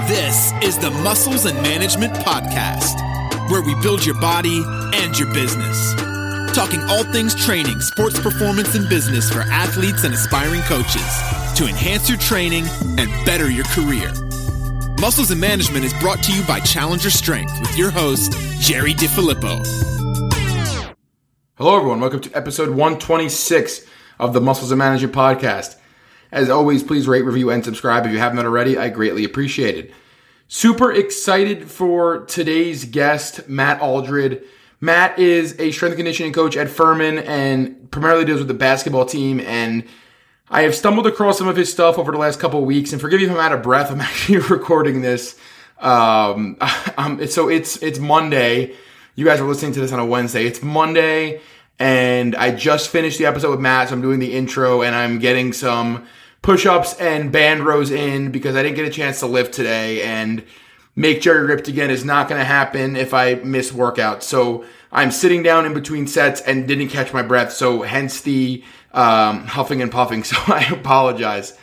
This is the Muscles and Management Podcast, where we build your body and your business. Talking all things training, sports performance, and business for athletes and aspiring coaches to enhance your training and better your career. Muscles and Management is brought to you by Challenger Strength with your host, Jerry DiFilippo. Hello, everyone. Welcome to episode 126 of the Muscles and Management Podcast. As always, please rate, review, and subscribe if you haven't already. I greatly appreciate it. Super excited for today's guest, Matt Aldred. Matt is a strength and conditioning coach at Furman and primarily deals with the basketball team. And I have stumbled across some of his stuff over the last couple of weeks. And forgive me if I'm out of breath. I'm actually recording this. So it's Monday. You guys are listening to this on a Wednesday. It's Monday, and I just finished the episode with Matt, so I'm doing the intro, and I'm getting some push-ups and band rows in because I didn't get a chance to lift today, and make Jerry ripped again is not going to happen if I miss workouts. So I'm sitting down in between sets and didn't catch my breath, so hence the huffing and puffing, so I apologize.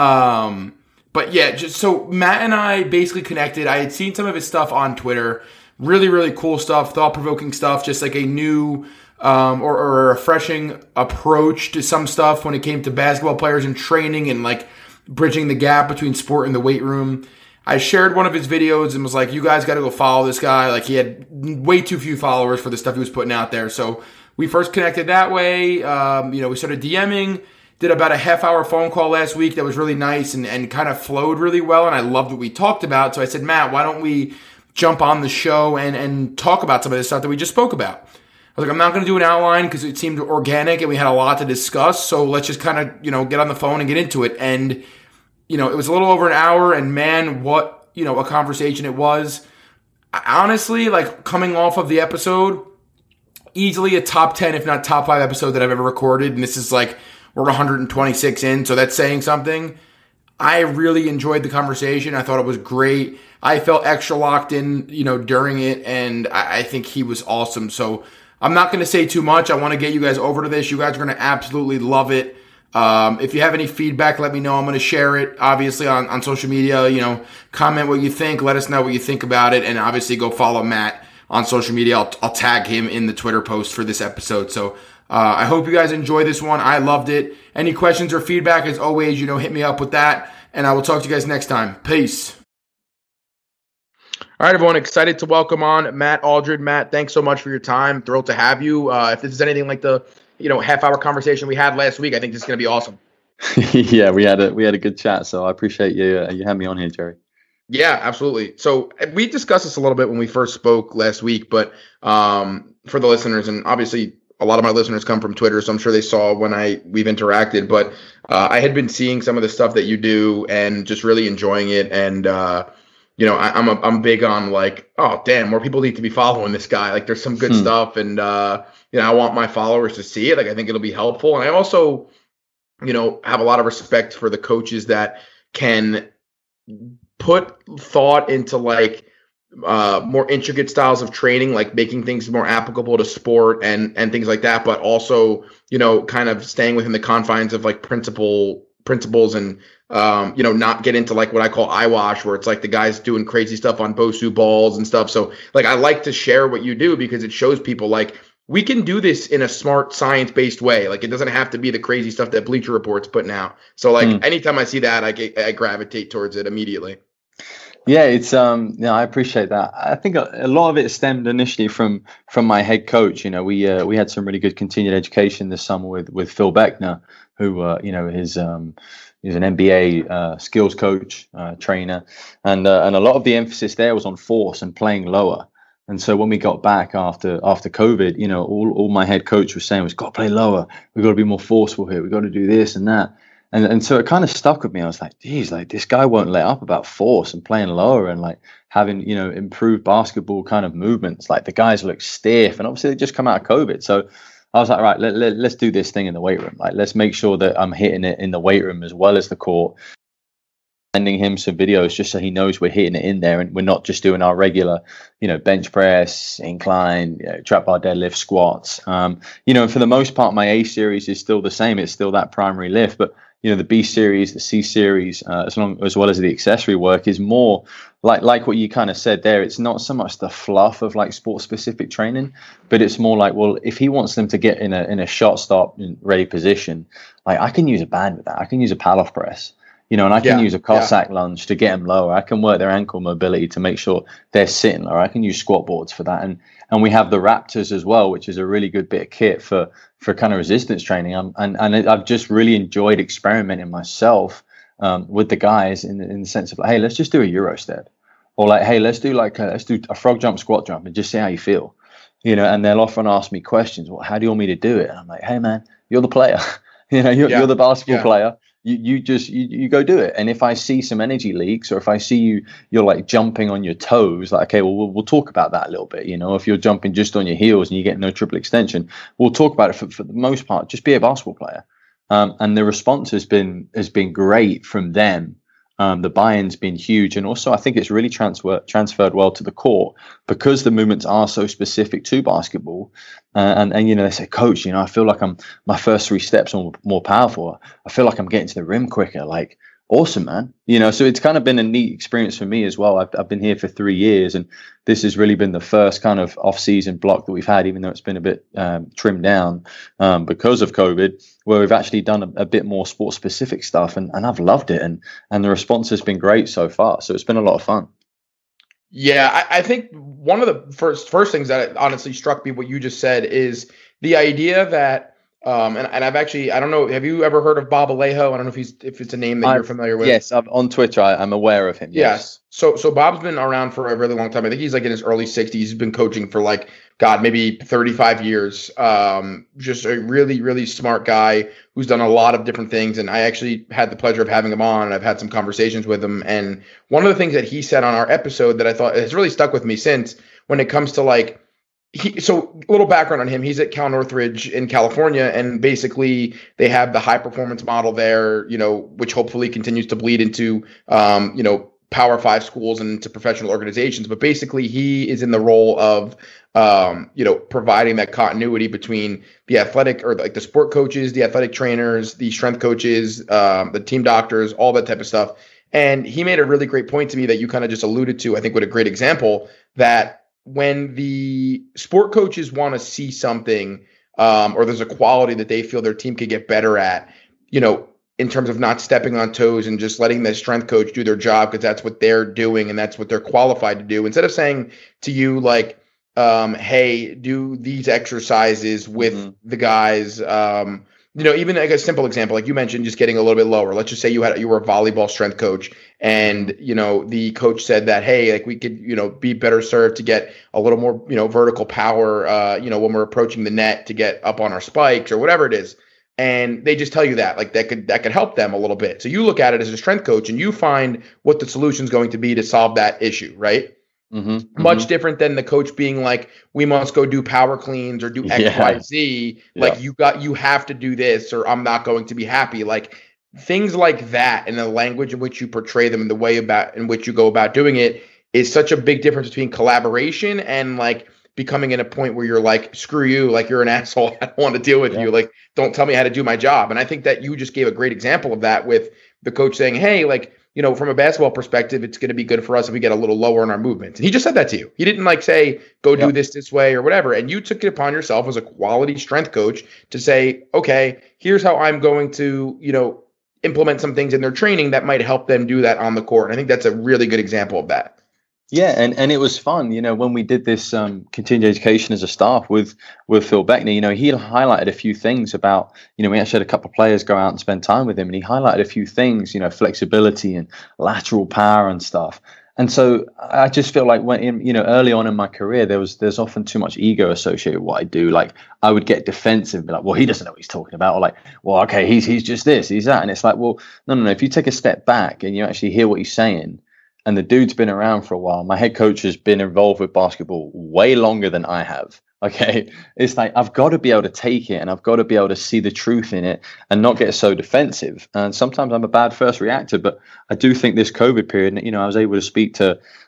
But yeah, just so Matt and I basically connected. I had seen some of his stuff on Twitter. Really, really cool stuff, thought-provoking stuff, just like a new or a refreshing approach to some stuff when it came to basketball players and training and like bridging the gap between sport and the weight room. I shared one of his videos and was like, you guys got to go follow this guy. Like, he had way too few followers for the stuff he was putting out there. So we first connected that way. We started DMing, did about a half-hour phone call last week that was really nice and kind of flowed really well, and I loved what we talked about. So I said, Matt, why don't we jump on the show and talk about some of this stuff that we just spoke about. I was like, I'm not going to do an outline because it seemed organic and we had a lot to discuss. So let's just kind of, get on the phone and get into it. And, it was a little over an hour, and man, what, a conversation it was. Honestly, like, coming off of the episode, easily a top 10, if not top 5 episode that I've ever recorded. And this is like, we're 126 in. So that's saying something. I really enjoyed the conversation. I thought it was great. I felt extra locked in, during it, and I think he was awesome. So I'm not going to say too much. I want to get you guys over to this. You guys are going to absolutely love it. If you have any feedback, let me know. I'm going to share it, obviously, on social media. Comment what you think. Let us know what you think about it. And obviously, go follow Matt on social media. I'll tag him in the Twitter post for this episode. So I hope you guys enjoy this one. I loved it. Any questions or feedback, as always, hit me up with that. And I will talk to you guys next time. Peace. All right, everyone, excited to welcome on Matt Aldred. Matt, thanks so much for your time. Thrilled to have you. If this is anything like the half-hour conversation we had last week, I think this is going to be awesome. Yeah, we had a good chat, so I appreciate you having me on here, Jerry. Yeah, absolutely. So we discussed this a little bit when we first spoke last week, but for the listeners, and obviously a lot of my listeners come from Twitter, so I'm sure they saw when we've interacted, but I had been seeing some of the stuff that you do and just really enjoying it, and I'm big on like, oh damn, more people need to be following this guy. Like, there's some good stuff, and I want my followers to see it. Like, I think it'll be helpful, and I also, have a lot of respect for the coaches that can put thought into like more intricate styles of training, like making things more applicable to sport and things like that, but also, kind of staying within the confines of like principles and not get into like what I call eyewash, where it's like the guys doing crazy stuff on BOSU balls and stuff. So like, I like to share what you do because it shows people like we can do this in a smart, science-based way. Like, it doesn't have to be the crazy stuff that Bleacher Report's putting out. So like anytime I see that, I gravitate towards it immediately. Yeah, it's I appreciate that. I think a lot of it stemmed initially from my head coach. We had some really good continued education this summer with Phil Beckner, who he's an NBA skills coach, trainer, and a lot of the emphasis there was on force and playing lower. And so when we got back after COVID, all my head coach was saying was, got to play lower. We've got to be more forceful here. We've got to do this and that. And so it kind of stuck with me. I was like, geez, like this guy won't let up about force and playing lower and like having, improved basketball kind of movements. Like the guys look stiff, and obviously they just come out of COVID. So I was like, right, let's do this thing in the weight room. Like, let's make sure that I'm hitting it in the weight room as well as the court. Sending him some videos just so he knows we're hitting it in there and we're not just doing our regular, bench press, incline, trap bar deadlift, squats. And for the most part, my A series is still the same. It's still that primary lift, but the B series, the C series, as well as the accessory work is more like what you kind of said there. It's not so much the fluff of like sport specific training, but it's more like, well, if he wants them to get in a shot stop ready position, like I can use a band with that. I can use a Pallof press, and I can use a Cossack lunge to get them lower. I can work their ankle mobility to make sure they're sitting lower. I can use squat boards for that. And we have the Raptors as well, which is a really good bit of kit for kind of resistance training. And I've just really enjoyed experimenting myself with the guys in the sense of like, hey, let's just do a Euro step, or like, hey, let's do a frog jump, squat jump, and just see how you feel, And they'll often ask me questions. Well, how do you want me to do it? And I'm like, hey, man, you're the player. You're the basketball player. You go do it. And if I see some energy leaks, or if I see you're like jumping on your toes, like, okay, well, we'll talk about that a little bit. If you're jumping just on your heels and you get no triple extension, we'll talk about it. For the most part, just be a basketball player. And the response has been great from them. The buy-in's been huge, and also I think it's really transferred well to the court because the movements are so specific to basketball. And they say, Coach, I feel like my first 3 steps are more powerful. I feel like I'm getting to the rim quicker. Like, awesome, man. So it's kind of been a neat experience for me as well. I've been here for 3 years, and this has really been the first kind of off-season block that we've had, even though it's been a bit trimmed down because of COVID, where we've actually done a bit more sport-specific stuff, and I've loved it, and the response has been great so far. So it's been a lot of fun. Yeah, I think one of the first things that honestly struck me, what you just said, is the idea that and I've actually, I don't know, have you ever heard of Bob Alejo? I don't know if it's a name that you're familiar with. Yes, on Twitter, I'm aware of him. Yes. So Bob's been around for a really long time. I think he's like in his early 60s. He's been coaching for like, God, maybe 35 years. Just a really, really smart guy who's done a lot of different things. And I actually had the pleasure of having him on, and I've had some conversations with him. And one of the things that he said on our episode that I thought has really stuck with me since, when it comes to like, so a little background on him. He's at Cal Northridge in California, and basically they have the high performance model there, which hopefully continues to bleed into, Power 5 schools and into professional organizations. But basically he is in the role of, providing that continuity between the athletic, or like the sport coaches, the athletic trainers, the strength coaches, the team doctors, all that type of stuff. And he made a really great point to me that you kind of just alluded to, I think, with a great example, that when the sport coaches want to see something, or there's a quality that they feel their team could get better at, in terms of not stepping on toes and just letting the strength coach do their job because that's what they're doing and that's what they're qualified to do, instead of saying to you like, hey, do these exercises with the guys, even like a simple example, like you mentioned, just getting a little bit lower. Let's just say you were a volleyball strength coach, and the coach said that, hey, like we could be better served to get a little more vertical power, when we're approaching the net to get up on our spikes or whatever it is. And they just tell you that like that could help them a little bit. So you look at it as a strength coach and you find what the solution is going to be to solve that issue, right? Much different than the coach being like, we must go do power cleans or do X, Y, Z. Like you have to do this, or I'm not going to be happy. Like things like that, and the language in which you portray them and the way in which you go about doing it is such a big difference between collaboration and like becoming in a point where you're like, screw you, like you're an asshole. I don't want to deal with you. Like, don't tell me how to do my job. And I think that you just gave a great example of that with the coach saying, hey, like, from a basketball perspective, it's going to be good for us if we get a little lower in our movements. And he just said that to you. He didn't like say, go do this way or whatever. And you took it upon yourself as a quality strength coach to say, okay, here's how I'm going to, implement some things in their training that might help them do that on the court. And I think that's a really good example of that. Yeah, and it was fun, when we did this continuing education as a staff with Phil Beckner, he highlighted a few things about, we actually had a couple of players go out and spend time with him, and he highlighted a few things, flexibility and lateral power and stuff. And so I just feel like when, early on in my career, there's often too much ego associated with what I do. Like I would get defensive and be like, well, he doesn't know what he's talking about. Or like, well, okay, he's just this, he's that. And it's like, well, no. If you take a step back and you actually hear what he's saying, and the dude's been around for a while. My head coach has been involved with basketball way longer than I have. Okay. It's like, I've got to be able to take it, and I've got to be able to see the truth in it and not get so defensive. And sometimes I'm a bad first reactor, but I do think this COVID period, I was able to speak to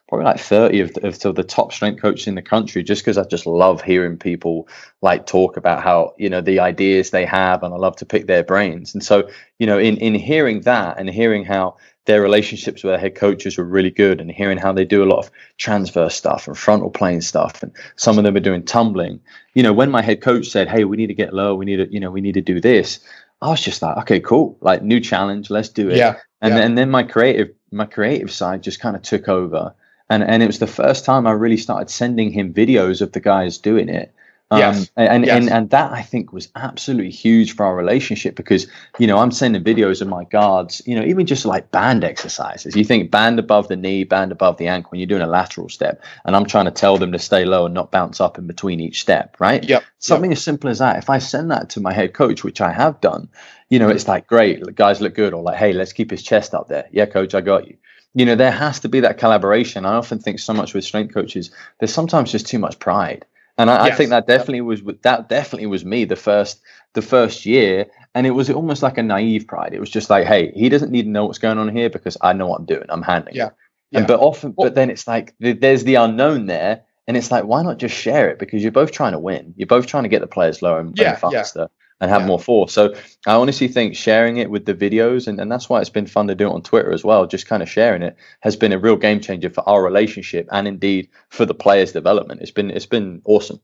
probably like 30 of the top strength coaches in the country, just because I just love hearing people like talk about how, the ideas they have, and I love to pick their brains. And so, in hearing that and hearing how their relationships with their head coaches were really good, and hearing how they do a lot of transverse stuff and frontal plane stuff, and some of them are doing tumbling. When my head coach said, "Hey, we need to get low, we need to do this," I was just like, "Okay, cool, like new challenge, let's do it." Yeah. And then my creative side just kind of took over, and it was the first time I really started sending him videos of the guys doing it. Yes. And that I think was absolutely huge for our relationship, because, I'm sending videos of my guards, even just like band exercises. You think band above the knee, band above the ankle when you're doing a lateral step, and I'm trying to tell them to stay low and not bounce up in between each step, right? Yep. Something as simple as that. If I send that to my head coach, which I have done, it's like, great, the guys look good, or like, hey, let's keep his chest up there. Yeah, coach, I got you. There has to be that collaboration. I often think so much with strength coaches, there's sometimes just too much pride. And I think that definitely was me the first year. And it was almost like a naive pride. It was just like, hey, he doesn't need to know what's going on here because I know what I'm doing. I'm handling it. Yeah. But then it's like there's the unknown there. And it's like, why not just share it? Because you're both trying to win. You're both trying to get the players lower and faster and have more force. So I honestly think sharing it with the videos, and that's why it's been fun to do it on Twitter as well, just kind of sharing it, has been a real game changer for our relationship and indeed for the players' development. It's been awesome.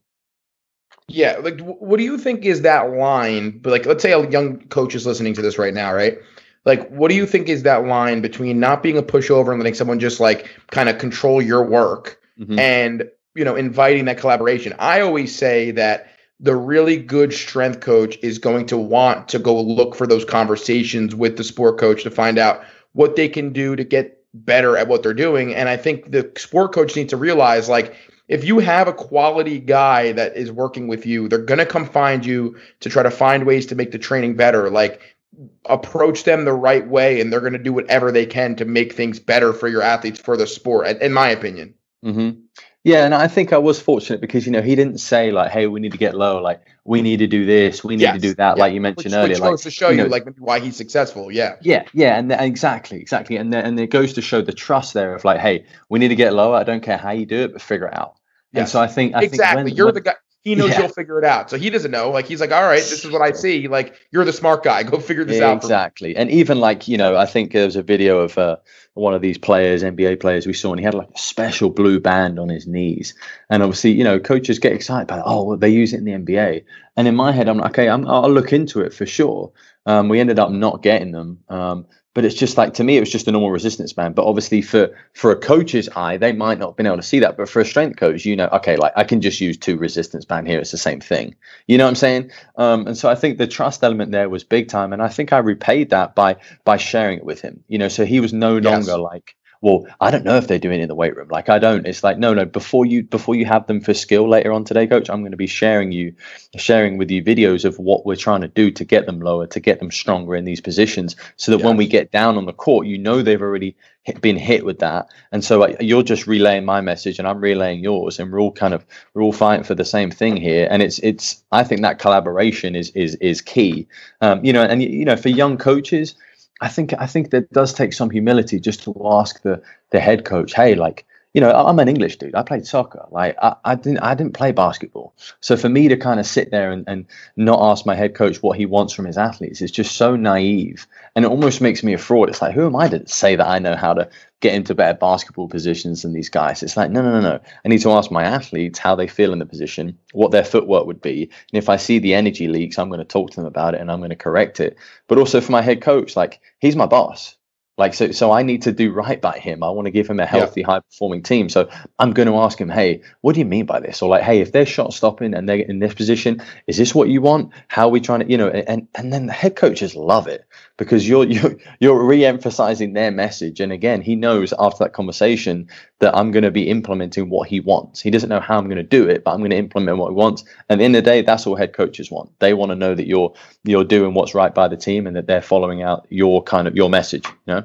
Yeah. Like, what do you think is that line? But like, let's say a young coach is listening to this right now, right? Like, what do you think is that line between not being a pushover and letting someone just like kind of control your work and, inviting that collaboration? I always say that the really good strength coach is going to want to go look for those conversations with the sport coach to find out what they can do to get better at what they're doing. And I think the sport coach needs to realize, like, if you have a quality guy that is working with you, they're going to come find you to try to find ways to make the training better. Like, approach them the right way, and they're going to do whatever they can to make things better for your athletes, for the sport, in my opinion. Yeah, and I think I was fortunate because, he didn't say like, hey, we need to get low, like we need to do this, we need to do that, like you mentioned earlier. Which goes to show you like maybe why he's successful. Yeah, and exactly, and it goes to show the trust there of like, hey, we need to get lower. I don't care how you do it, but figure it out. And so I think exactly, you're the guy. He knows you'll figure it out. So he doesn't know. Like, he's like, all right, this is what I see. Like, you're the smart guy. Go figure this out. Exactly. And even like, I think there was a video of one of these players, NBA players we saw, and he had like a special blue band on his knees. And obviously, coaches get excited about, well, they use it in the NBA. And in my head, I'm like, okay, I'll look into it for sure. We ended up not getting them. But it's just like, to me, it was just a normal resistance band. But obviously for a coach's eye, they might not have been able to see that. But for a strength coach, okay, like I can just use 2 resistance band here. It's the same thing. You know what I'm saying? And so I think the trust element there was big time. And I think I repaid that by sharing it with him. So he was no longer like, well, I don't know if they're doing it in the weight room. Like, I don't. It's like, no, before you have them for skill later on today, coach, I'm going to be sharing with you videos of what we're trying to do to get them lower, to get them stronger in these positions, so that when we get down on the court, they've already been hit with that. And so you're just relaying my message and I'm relaying yours, and we're all fighting for the same thing here. And it's I think that collaboration is key. For young coaches, I think that does take some humility just to ask the head coach, hey, like, I'm an English dude. I played soccer. Like, I didn't play basketball. So for me to kind of sit there and not ask my head coach what he wants from his athletes is just so naive. And it almost makes me a fraud. It's like, who am I to say that I know how to get into better basketball positions than these guys? It's like, no. I need to ask my athletes how they feel in the position, what their footwork would be. And if I see the energy leaks, I'm going to talk to them about it and I'm going to correct it. But also for my head coach, like, he's my boss. Like, so I need to do right by him. I want to give him a healthy, high-performing team. So I'm going to ask him, hey, what do you mean by this? Or like, hey, if they're shot stopping and they're in this position, is this what you want? How are we trying to, and then the head coaches love it because you're re-emphasizing their message. And again, he knows after that conversation that I'm going to be implementing what he wants. He doesn't know how I'm going to do it, but I'm going to implement what he wants. And at the end of the day, that's all head coaches want. They want to know that you're doing what's right by the team and that they're following out your message,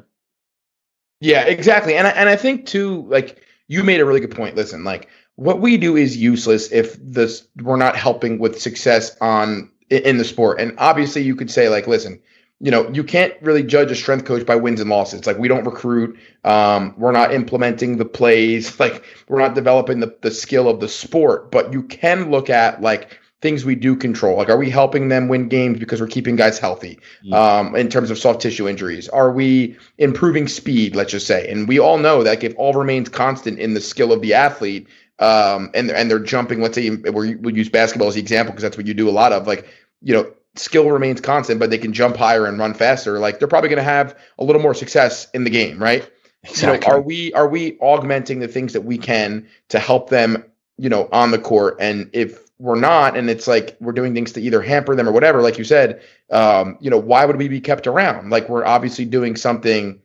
Yeah, exactly. And I think too, like, you made a really good point. Listen, like, what we do is useless if we're not helping with success in the sport. And obviously you could say, like, listen, you can't really judge a strength coach by wins and losses. Like, we don't recruit. We're not implementing the plays. Like, we're not developing the skill of the sport. But you can look at, like, things we do control. Like, are we helping them win games because we're keeping guys healthy in terms of soft tissue injuries? Are we improving speed, let's just say? And we all know that if all remains constant in the skill of the athlete, and they're jumping, let's say we'll use basketball as the example because that's what you do a lot of, like, skill remains constant, but they can jump higher and run faster. Like, they're probably going to have a little more success in the game, right? Exactly. Are we augmenting the things that we can to help them, on the court? And if we're not, and it's like we're doing things to either hamper them or whatever, like you said, why would we be kept around? Like, we're obviously doing something,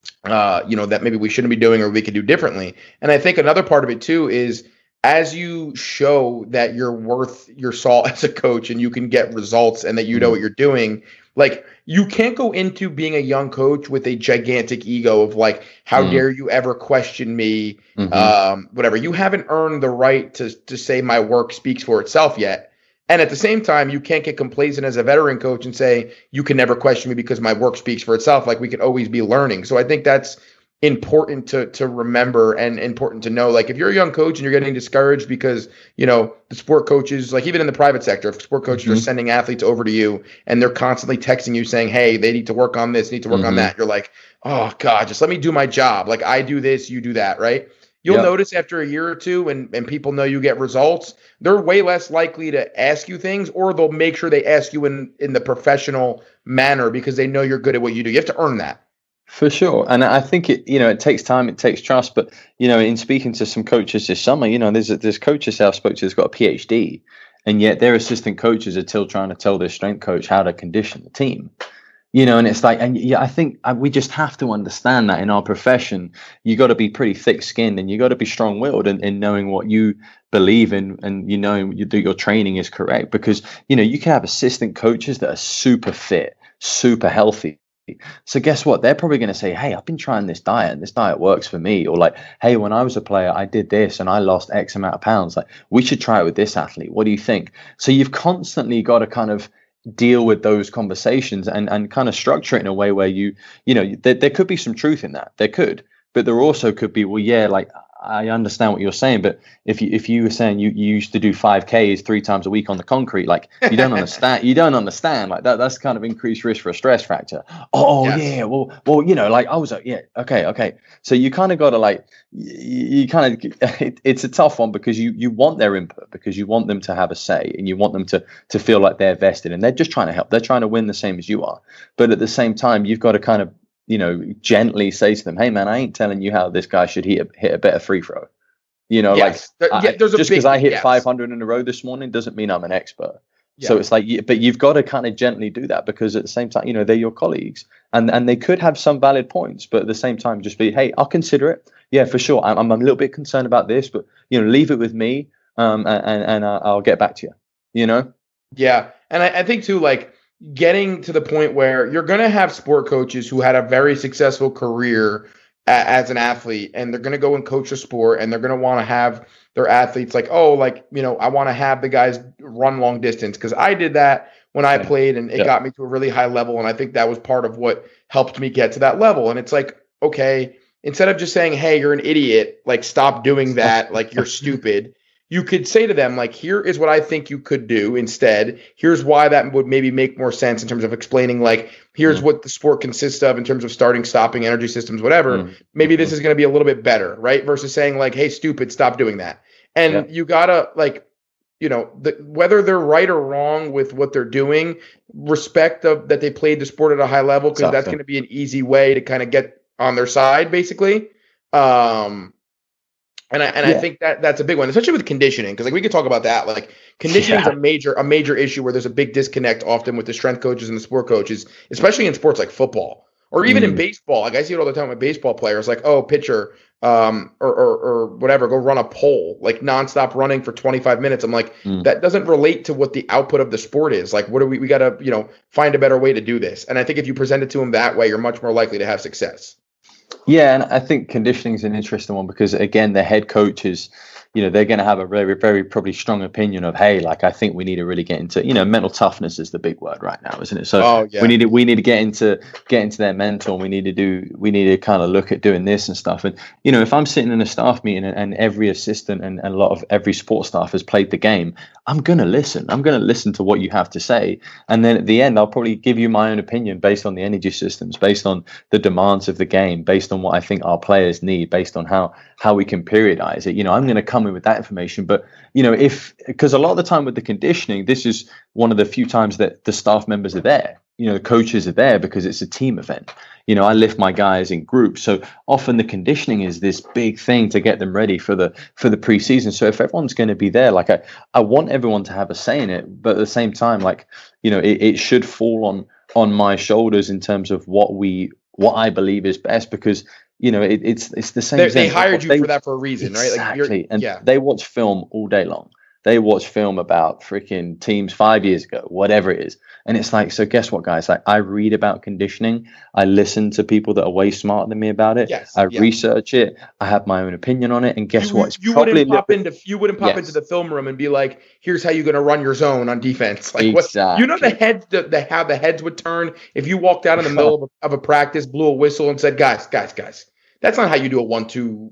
that maybe we shouldn't be doing or we could do differently. And I think another part of it too is, as you show that you're worth your salt as a coach and you can get results and that you know what you're doing, like, you can't go into being a young coach with a gigantic ego of like, how dare you ever question me, whatever. You haven't earned the right to say my work speaks for itself yet. And at the same time, you can't get complacent as a veteran coach and say, you can never question me because my work speaks for itself. Like, we could always be learning. So I think that's important to remember and important to know. Like, if you're a young coach and you're getting discouraged because, the sport coaches, like even in the private sector, if sport coaches are sending athletes over to you and they're constantly texting you saying, hey, they need to work on this, need to work on that. You're like, oh God, just let me do my job. Like, I do this, you do that, right? You'll notice after a year or two and people know you get results, they're way less likely to ask you things, or they'll make sure they ask you in the professional manner because they know you're good at what you do. You have to earn that. For sure. And I think it takes time, it takes trust. But, in speaking to some coaches this summer, there's coaches I've spoke to that's got a PhD, and yet their assistant coaches are still trying to tell their strength coach how to condition the team. And it's like, I think we just have to understand that in our profession, you got to be pretty thick skinned and you got to be strong willed in knowing what you believe in, and that your training is correct, because, you can have assistant coaches that are super fit, super healthy. So guess what? They're probably going to say, hey, I've been trying this diet and this diet works for me. Or like, hey, when I was a player, I did this and I lost X amount of pounds. Like, we should try it with this athlete. What do you think? So you've constantly got to kind of deal with those conversations and kind of structure it in a way where there could be some truth in that. There could, but there also could be, well, yeah, like, I understand what you're saying, but if you were saying you used to do 5Ks 3 times a week on the concrete, like, you don't understand. You don't understand, like, that's kind of increased risk for a stress fracture. Oh yes. Yeah, well, like, I was like, yeah, okay. So you kind of got to, like, you kind of, it's a tough one because you want their input, because you want them to have a say and you want them to feel like they're vested and they're just trying to help. They're trying to win the same as you are, but at the same time, you've got to kind of, gently say to them, hey man, I ain't telling you how this guy should hit a better free throw. Yes. Just because I hit 500 in a row this morning doesn't mean I'm an expert. Yeah. So it's like, but you've got to kind of gently do that, because at the same time, they're your colleagues and they could have some valid points, but at the same time, just be, hey, I'll consider it. Yeah, for sure. I'm a little bit concerned about this, but leave it with me, and I'll get back to you. Yeah, and I think too, like, getting to the point where you're going to have sport coaches who had a very successful career as an athlete, and they're going to go and coach a sport, and they're going to want to have their athletes like, oh, like, I want to have the guys run long distance because I did that when I played, and it got me to a really high level. And I think that was part of what helped me get to that level. And it's like, okay, instead of just saying, hey, you're an idiot, like, stop doing that, like, you're stupid. You could say to them, like, here is what I think you could do instead. Here's why that would maybe make more sense in terms of explaining, like, here's what the sport consists of in terms of starting, stopping, energy systems, whatever. Maybe this is going to be a little bit better, right? Versus saying, like, hey, stupid, stop doing that. And you got to, like, whether they're right or wrong with what they're doing, respect that they played the sport at a high level, because that's going to be an easy way to kind of get on their side, basically. I think that's a big one, especially with conditioning, because, like, we could talk about that. Like, conditioning is a major issue where there's a big disconnect often with the strength coaches and the sport coaches, especially in sports like football or even in baseball. Like, I see it all the time with baseball players, like, oh, pitcher, or whatever, go run a pole, like, nonstop running for 25 minutes. I'm like, that doesn't relate to what the output of the sport is. Like, what do we got to, find a better way to do this. And I think if you present it to them that way, you're much more likely to have success. Yeah, and I think conditioning is an interesting one because, again, the head coaches, they're going to have a very, very probably strong opinion of, hey, like, I think we need to really get into, mental toughness is the big word right now, isn't it? So we need to get into their mental, and we need to kind of look at doing this and stuff. And, if I'm sitting in a staff meeting and every assistant and a lot of every sports staff has played the game, I'm going to listen. I'm going to listen to what you have to say. And then at the end, I'll probably give you my own opinion based on the energy systems, based on the demands of the game, based on what I think our players need, based on how we can periodize it. I'm going to come in with that information. But, because a lot of the time with the conditioning, this is one of the few times that the staff members are there. The coaches are there because it's a team event. I lift my guys in groups. So often the conditioning is this big thing to get them ready for the preseason. So if everyone's going to be there, like I want everyone to have a say in it, but at the same time, like, it should fall on my shoulders in terms of what I believe is best, because it's the same. They hired you for that for a reason, right? Exactly. And they watch film all day long. They watch film about freaking teams 5 years ago, whatever it is. And it's like, so guess what, guys? Like, I read about conditioning. I listen to people that are way smarter than me about it. Yes, I research it. I have my own opinion on it. And guess what? You wouldn't pop into the film room and be like, here's how you're going to run your zone on defense. Like, exactly. How the heads would turn if you walked out in the middle of a practice, blew a whistle and said, guys. That's not how you do a 1-2,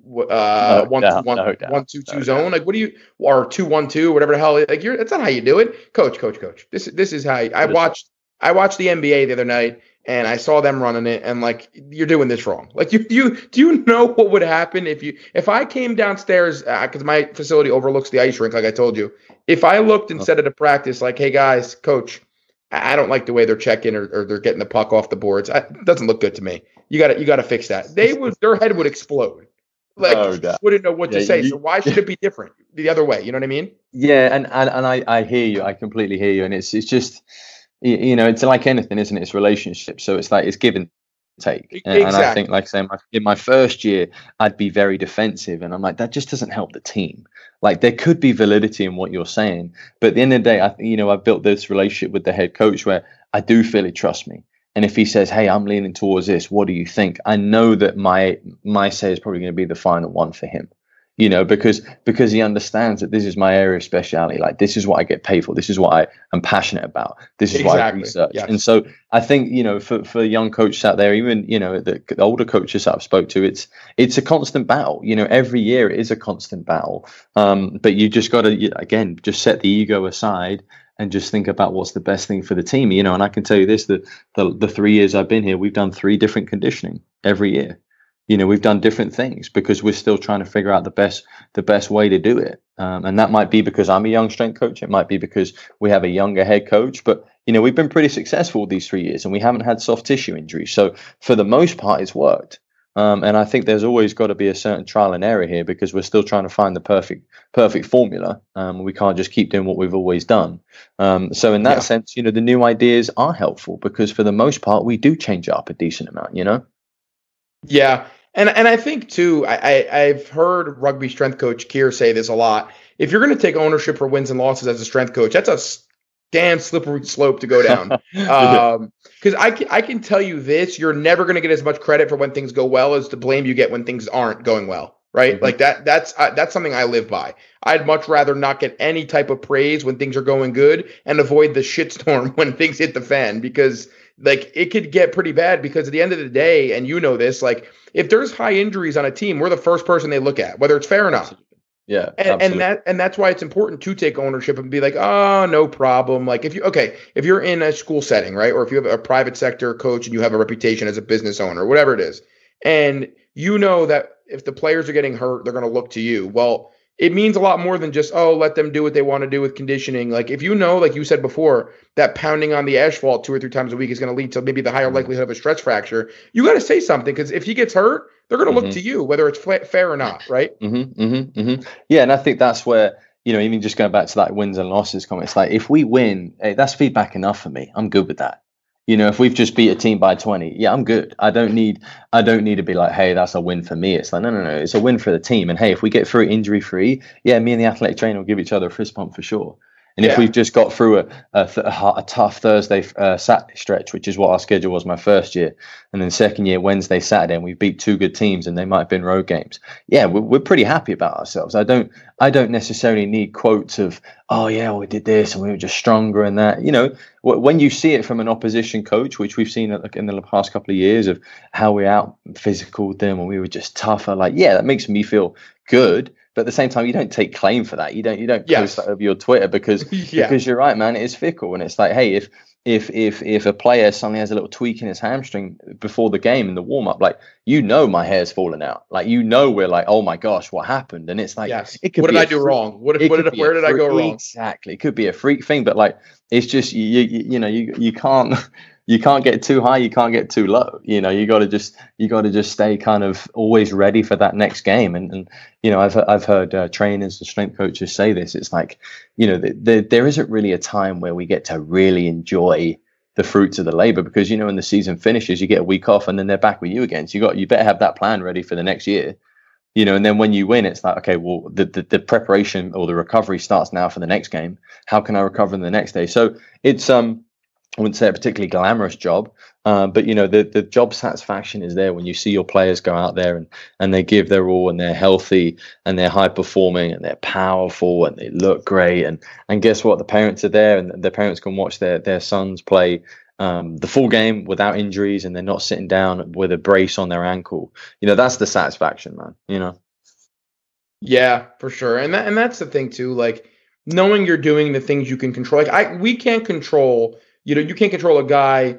1-2-2 zone. Like, what do you, or 2-1-2, whatever the hell? Like, that's not how you do it, coach. This is how I watched the NBA the other night, and I saw them running it, and like, you're doing this wrong. Like, do you know what would happen if I came downstairs, because my facility overlooks the ice rink, like I told you. If I looked and said at a practice, like, hey guys, coach, I don't like the way they're checking or they're getting the puck off the boards. It doesn't look good to me. You got to fix that. Their head would explode. Like, wouldn't know what to say. So why should it be different the other way? You know what I mean? Yeah, and I hear you. I completely hear you. And it's just, it's like anything, isn't it? It's relationships. So it's like, it's give and take. And I think, like I say, in my first year, I'd be very defensive, and I'm like, that just doesn't help the team. Like, there could be validity in what you're saying, but at the end of the day, I've built this relationship with the head coach where I do feel he trusts me. And if he says, hey, I'm leaning towards this, what do you think? I know that my say is probably going to be the final one for him, because he understands that this is my area of speciality. Like, this is what I get paid for. This is what I am passionate about. This is what I research. Yes. And so I think, for young coaches out there, even, the older coaches that I've spoke to, it's a constant battle. Every year it is a constant battle. But you just got to, again, just set the ego aside and just think about what's the best thing for the team, and I can tell you this, the 3 years I've been here, we've done 3 different conditioning every year. We've done different things because we're still trying to figure out the best way to do it. And that might be because I'm a young strength coach. It might be because we have a younger head coach, but we've been pretty successful these 3 years and we haven't had soft tissue injuries. So for the most part, it's worked. And I think there's always got to be a certain trial and error here because we're still trying to find the perfect formula. We can't just keep doing what we've always done. So in that sense, the new ideas are helpful because for the most part, we do change up a decent amount, Yeah. And I think too, I've heard rugby strength coach Keir say this a lot. If you're going to take ownership for wins and losses as a strength coach, that's a damn slippery slope to go down. Because I can tell you this, you're never going to get as much credit for when things go well as the blame you get when things aren't going well. Right. Mm-hmm. Like that's something I live by. I'd much rather not get any type of praise when things are going good and avoid the shitstorm when things hit the fan, because like it could get pretty bad, because at the end of the day, and this, like if there's high injuries on a team, we're the first person they look at, whether it's fair or not. Yeah. And that's why it's important to take ownership and be like, oh, no problem. Like if you're in a school setting, right? Or if you have a private sector coach and you have a reputation as a business owner, whatever it is, and that if the players are getting hurt, they're going to look to you. Well, it means a lot more than just, let them do what they want to do with conditioning. Like if like you said before, that pounding on the asphalt 2 or 3 times a week is going to lead to maybe the higher likelihood of a stress fracture, you got to say something, because if he gets hurt, they're going to look to you, whether it's fair or not, right? Yeah, and I think that's where, even just going back to that wins and losses comment, it's like if we win, hey, that's feedback enough for me. I'm good with that. If we've just beat a team by 20, yeah, I'm good. I don't need to be like, hey, that's a win for me. It's like, no, it's a win for the team. And hey, if we get through injury free, yeah, me and the athletic trainer will give each other a fist pump for sure. And if we've just got through a tough Thursday Saturday stretch, which is what our schedule was my first year, and then second year Wednesday Saturday, and we beat two good teams, and they might have been road games. Yeah, we're pretty happy about ourselves. I don't necessarily need quotes of, oh yeah, we did this and we were just stronger and that. You know, when you see it from an opposition coach, which we've seen in the past couple of years of how we're out physical with them and we were just tougher, like, yeah, that makes me feel good. But at the same time, you don't take claim for that. You don't post that over your Twitter because because you're right, man. It is fickle, and it's like, hey, if a player suddenly has a little tweak in his hamstring before the game in the warm up, like, you know, my hair's fallen out. Like, you know, we're like, oh my gosh, what happened? And it's like, it could what did I do wrong? Where did I go wrong? Exactly, it could be a freak thing, but like, it's just you know, you can't. You can't get too high, you can't get too low. You know, you got to just stay kind of always ready for that next game. And you know, I've heard trainers and strength coaches say this. It's like, you know, there isn't really a time where we get to really enjoy the fruits of the labor, because, you know, when the season finishes, you get a week off and then they're back with you again. So you better have that plan ready for the next year. You know, and then when you win, it's like, okay, well, the preparation or the recovery starts now for the next game. How can I recover in the next day? So it's I wouldn't say a particularly glamorous job, but, you know, the job satisfaction is there when you see your players go out there and they give their all and they're healthy and they're high performing and they're powerful and they look great. And guess what? The parents are there and the parents can watch their sons play the full game without injuries, and they're not sitting down with a brace on their ankle. You know, that's the satisfaction, man, you know? Yeah, for sure. And that's the thing too, like, knowing you're doing the things you can control. Like, we can't control. You know, you can't control a guy,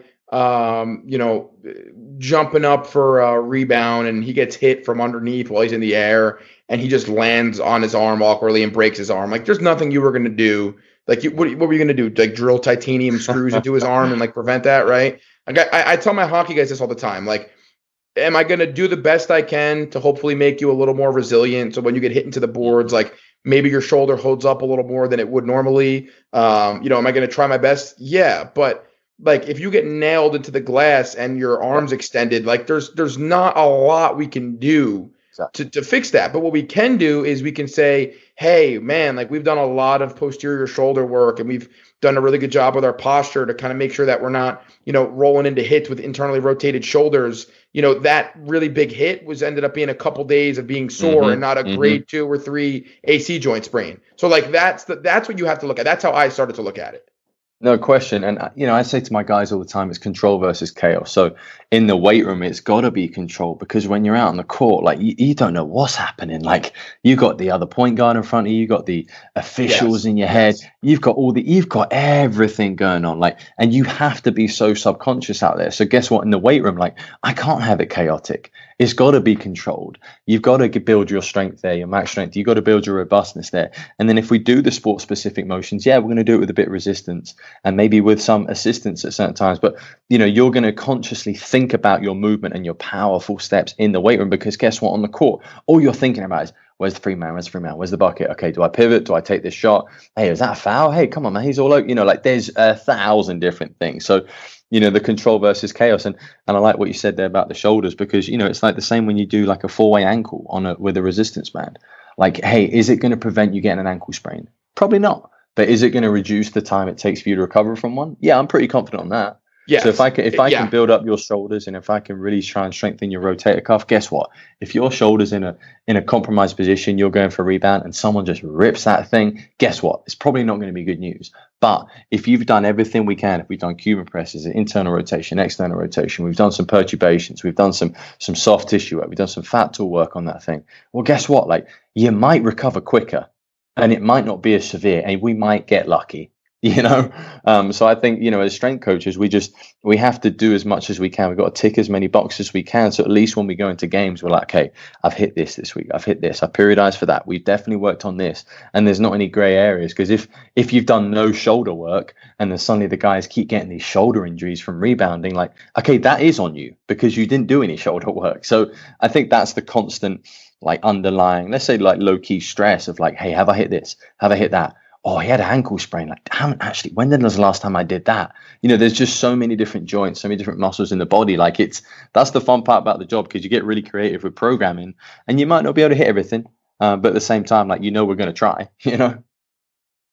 you know, jumping up for a rebound and he gets hit from underneath while he's in the air and he just lands on his arm awkwardly and breaks his arm. Like, there's nothing you were going to do. Like, what were you going to do? Like, drill titanium screws into his arm and, like, prevent that, right? Like, I tell my hockey guys this all the time. Like, am I going to do the best I can to hopefully make you a little more resilient? So when you get hit into the boards, like, maybe your shoulder holds up a little more than it would normally. You know, am I going to try my best? Yeah. But, like, if you get nailed into the glass and your arm's extended, like, there's not a lot we can do to fix that. But what we can do is we can say, hey, man, like, we've done a lot of posterior shoulder work and we've done a really good job with our posture to kind of make sure that we're not, you know, rolling into hits with internally rotated shoulders. You know, that really big hit ended up being a couple days of being sore and not a grade 2 or 3 AC joint sprain. So, like, that's what you have to look at. That's how I started to look at it. No question. And, you know, I say to my guys all the time, it's control versus chaos. So in the weight room, it's got to be control, because when you're out on the court, like, you don't know what's happening. Like, you got the other point guard in front of you, you got the officials in your head, you've got everything going on. Like, and you have to be so subconscious out there. So guess what? In the weight room, like, I can't have it chaotic. It's got to be controlled. You've got to build your strength there, your max strength. You've got to build your robustness there. And then if we do the sport specific motions, yeah, we're going to do it with a bit of resistance and maybe with some assistance at certain times. But, you know, you're going to consciously think about your movement and your powerful steps in the weight room, because guess what? On the court, all you're thinking about is, where's the free man? Where's the free man? Where's the bucket? Okay, do I pivot? Do I take this shot? Hey, is that a foul? Hey, come on, man. He's all out. You know, like, there's 1,000 different things. So, you know, the control versus chaos. And I like what you said there about the shoulders, because, you know, it's like the same when you do like a 4-way ankle with a resistance band. Like, hey, is it going to prevent you getting an ankle sprain? Probably not. But is it going to reduce the time it takes for you to recover from one? Yeah, I'm pretty confident on that. Yeah. So if I can build up your shoulders, and if I can really try and strengthen your rotator cuff, guess what? If your shoulder's in a compromised position, you're going for a rebound, and someone just rips that thing, guess what? It's probably not going to be good news. But if you've done everything we can, if we've done Cuban presses, internal rotation, external rotation, we've done some perturbations, we've done some soft tissue work, we've done some fat tool work on that thing. Well, guess what? Like, you might recover quicker, and it might not be as severe, and we might get lucky. You know, so I think, you know, as strength coaches, we have to do as much as we can. We've got to tick as many boxes as we can. So at least when we go into games, we're like, okay, I've hit this week. I've hit this. I periodized for that. We've definitely worked on this. And there's not any gray areas, because if you've done no shoulder work and then suddenly the guys keep getting these shoulder injuries from rebounding, like, okay, that is on you because you didn't do any shoulder work. So I think that's the constant, like, underlying, let's say, like, low key stress of like, hey, have I hit this? Have I hit that? Oh, he had an ankle sprain. Like, damn, actually, when was the last time I did that? You know, there's just so many different joints, so many different muscles in the body. Like, that's the fun part about the job, because you get really creative with programming, and you might not be able to hit everything, but at the same time, like, you know, we're going to try, you know?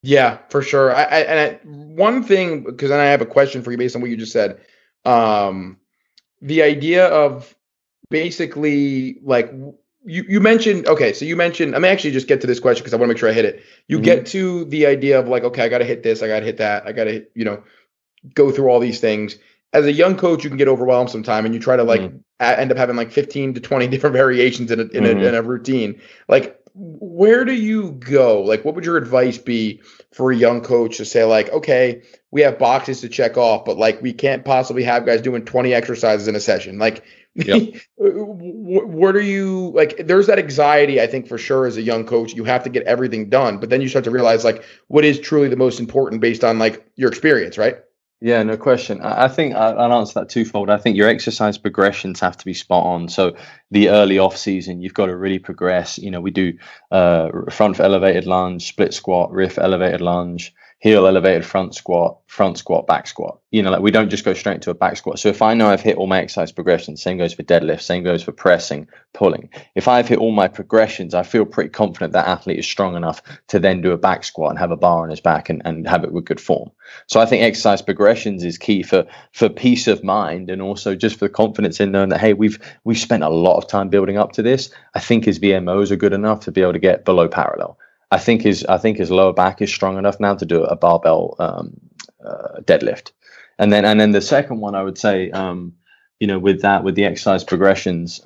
Yeah, for sure. One thing, because then I have a question for you based on what you just said. The idea of basically like you mentioned, okay, so you mentioned, let me actually just get to this question because I want to make sure I hit it. You get to the idea of like, okay, I got to hit this, I got to hit that, I got to, go through all these things. As a young coach, you can get overwhelmed sometime, and you try to like end up having like 15 to 20 different variations in a routine. Like, where do you go? Like, what would your advice be for a young coach to say, like, okay, we have boxes to check off, but like we can't possibly have guys doing 20 exercises in a session. Like, what are you like? There's that anxiety, I think, for sure, as a young coach. You have to get everything done, but then you start to realize like what is truly the most important based on like your experience, right? Yeah, no question. I think I'll answer that twofold. I think your exercise progressions have to be spot on. So the early off season, you've got to really progress. We do front elevated lunge, split squat, riff elevated lunge, heel elevated front squat, back squat. Like we don't just go straight into a back squat. So if I know I've hit all my exercise progressions, same goes for deadlift, same goes for pressing, pulling. If I've hit all my progressions, I feel pretty confident that athlete is strong enough to then do a back squat and have a bar on his back and have it with good form. So I think exercise progressions is key for peace of mind, and also just for confidence in knowing that, hey, we've spent a lot of time building up to this. I think his VMOs are good enough to be able to get below parallel. I think his lower back is strong enough now to do a barbell deadlift. And then the second one, I would say, with the exercise progressions,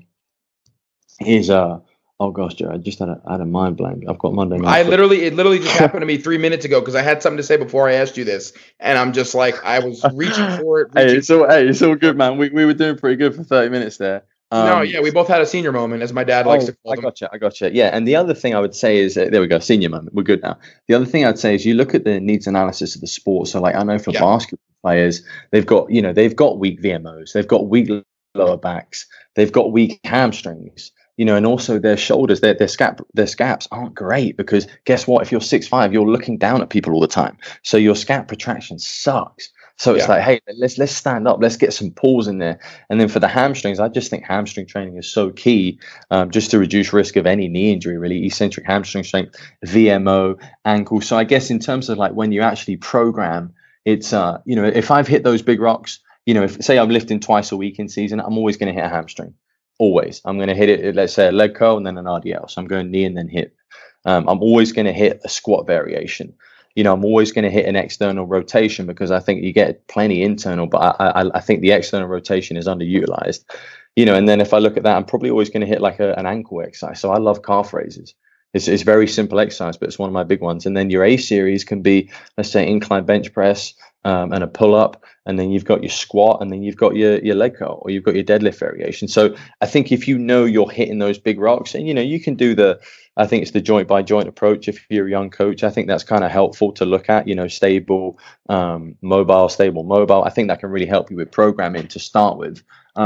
is oh gosh, Joe, I just had a mind blank. I've got Monday night. It literally just happened to me 3 minutes ago because I had something to say before I asked you this, and I'm just like, I was reaching for it. It's all good, man. We were doing pretty good for 30 minutes there. We both had a senior moment, as my dad likes to call them. I gotcha. Yeah, and the other thing I would say is, there we go, senior moment. We're good now. The other thing I'd say is you look at the needs analysis of the sport. So, like, I know for basketball players, they've got weak VMOs, they've got weak lower backs, they've got weak hamstrings. And also their shoulders, their scaps aren't great because guess what? If you're 6'5", you're looking down at people all the time, so your scap protraction sucks. So it's like, hey, let's stand up, let's get some pulls in there. And then for the hamstrings, I just think hamstring training is so key, just to reduce risk of any knee injury, really. Eccentric hamstring strength, VMO, ankle. So I guess in terms of like when you actually program, it's if I've hit those big rocks, if say I'm lifting twice a week in season, I'm always going to hit a hamstring. Always. I'm going to hit it, let's say a leg curl and then an RDL. So I'm going knee and then hip. I'm always going to hit a squat variation. I'm always going to hit an external rotation because I think you get plenty internal, but I think the external rotation is underutilized. And then if I look at that, I'm probably always going to hit like an ankle exercise. So I love calf raises. It's very simple exercise, but it's one of my big ones. And then your A series can be, let's say, incline bench press and a pull up, and then you've got your squat, and then you've got your leg curl, or you've got your deadlift variation. So I think if you're hitting those big rocks, and you can do I think it's the joint by joint approach. If you're a young coach, I think that's kind of helpful to look at. Stable, mobile, stable, mobile. I think that can really help you with programming to start with.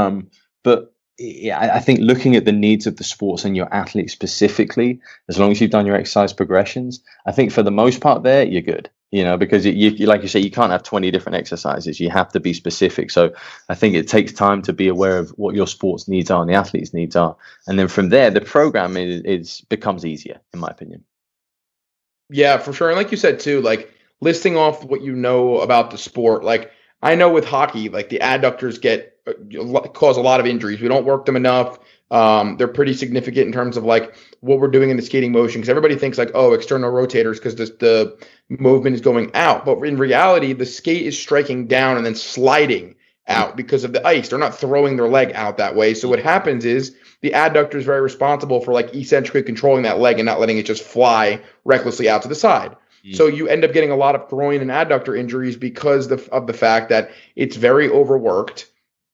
But yeah, I think looking at the needs of the sports and your athlete specifically, as long as you've done your exercise progressions, I think for the most part there, you're good. Because you like you say, you can't have 20 different exercises. You have to be specific. So I think it takes time to be aware of what your sports needs are and the athlete's needs are. And then from there, the program becomes easier, in my opinion. Yeah, for sure. And like you said, too, like listing off what you know about the sport. Like I know with hockey, like the adductors cause a lot of injuries. We don't work them enough. They're pretty significant in terms of like what we're doing in the skating motion, because everybody thinks like, oh, external rotators because the movement is going out. But in reality, the skate is striking down and then sliding out because of the ice. They're not throwing their leg out that way. So what happens is the adductor is very responsible for like eccentrically controlling that leg and not letting it just fly recklessly out to the side. So you end up getting a lot of groin and adductor injuries because of the fact that it's very overworked.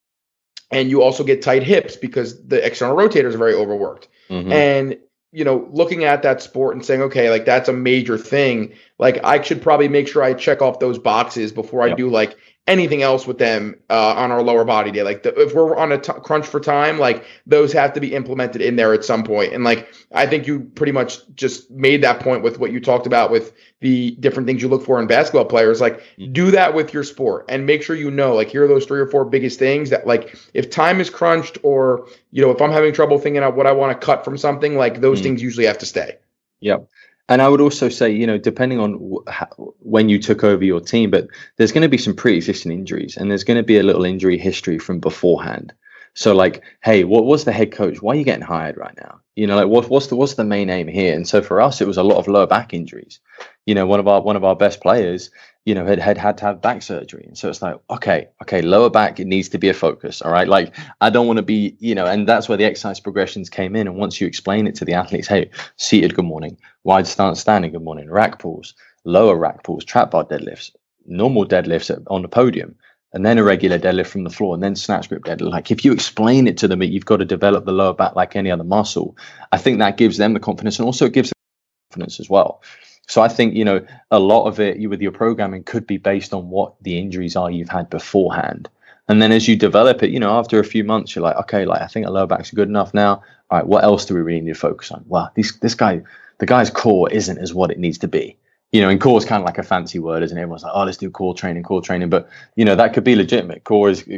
And you also get tight hips because the external rotators are very overworked. Mm-hmm. And, looking at that sport and saying, okay, like that's a major thing. Like I should probably make sure I check off those boxes before I do like anything else with them on our lower body day. Like if we're on a crunch for time, like those have to be implemented in there at some point. And like, I think you pretty much just made that point with what you talked about with the different things you look for in basketball players. Like do that with your sport and make sure, like here are those 3 or 4 biggest things that like if time is crunched or, if I'm having trouble thinking out what I want to cut from something, like those things usually have to stay. Yep. And I would also say, depending on when you took over your team, but there's going to be some pre-existing injuries, and there's going to be a little injury history from beforehand. So like, hey, what was the head coach? Why are you getting hired right now? What's the main aim here? And so for us, it was a lot of lower back injuries. One of our best players, had to have back surgery. And so it's like, okay, lower back, it needs to be a focus. All right. Like, I don't want to be, and that's where the exercise progressions came in. And once you explain it to the athletes, hey, seated, good morning, wide stance, standing, good morning, rack pulls, lower rack pulls, trap bar deadlifts, normal deadlifts on the podium, and then a regular deadlift from the floor, and then snatch grip deadlift. Like, if you explain it to them, you've got to develop the lower back like any other muscle. I think that gives them the confidence, and also it gives them confidence as well. So I think, a lot of it with your programming could be based on what the injuries are you've had beforehand. And then as you develop it, after a few months, you're like, okay, like, I think a lower back's good enough now. All right, what else do we really need to focus on? Well, the guy's core isn't as what it needs to be. And core is kind of like a fancy word, isn't it? Everyone's like, oh, let's do core training. But, that could be legitimate. Core is,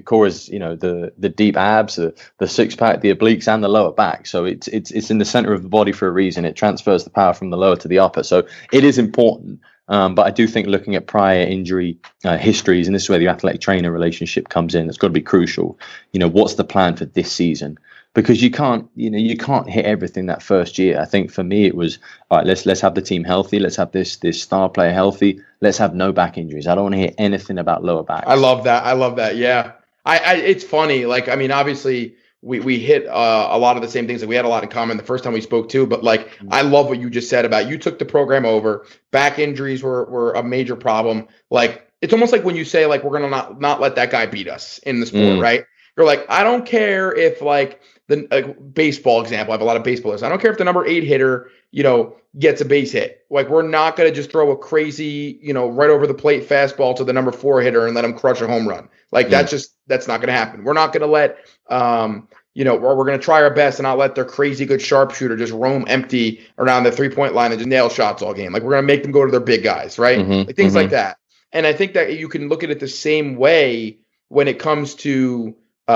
the deep abs, the six pack, the obliques, and the lower back. So it's in the center of the body for a reason. It transfers the power from the lower to the upper. So it is important. But I do think looking at prior injury histories, and this is where the athletic trainer relationship comes in, it's got to be crucial. What's the plan for this season? Because you can't hit everything that first year. I think for me it was, all right, let's have the team healthy. Let's have this star player healthy. Let's have no back injuries. I don't want to hear anything about lower back. I love that. Yeah. It's funny. Like, I mean, obviously we hit a lot of the same things that we had a lot in common the first time we spoke too, but like, I love what you just said about you took the program over. Back injuries were a major problem. Like, it's almost like when you say like, we're going to not let that guy beat us in the sport, right? You're like, I don't care if like the baseball example, I have a lot of baseballers. I don't care if the number 8 hitter, gets a base hit. Like, we're not going to just throw a crazy, right over the plate fastball to the number 4 hitter and let him crush a home run. Like, that's not going to happen. We're not going to let, or we're going to try our best and not let their crazy good sharpshooter just roam empty around the 3-point line and just nail shots all game. Like, we're going to make them go to their big guys, right? Like, things like that. And I think that you can look at it the same way when it comes to,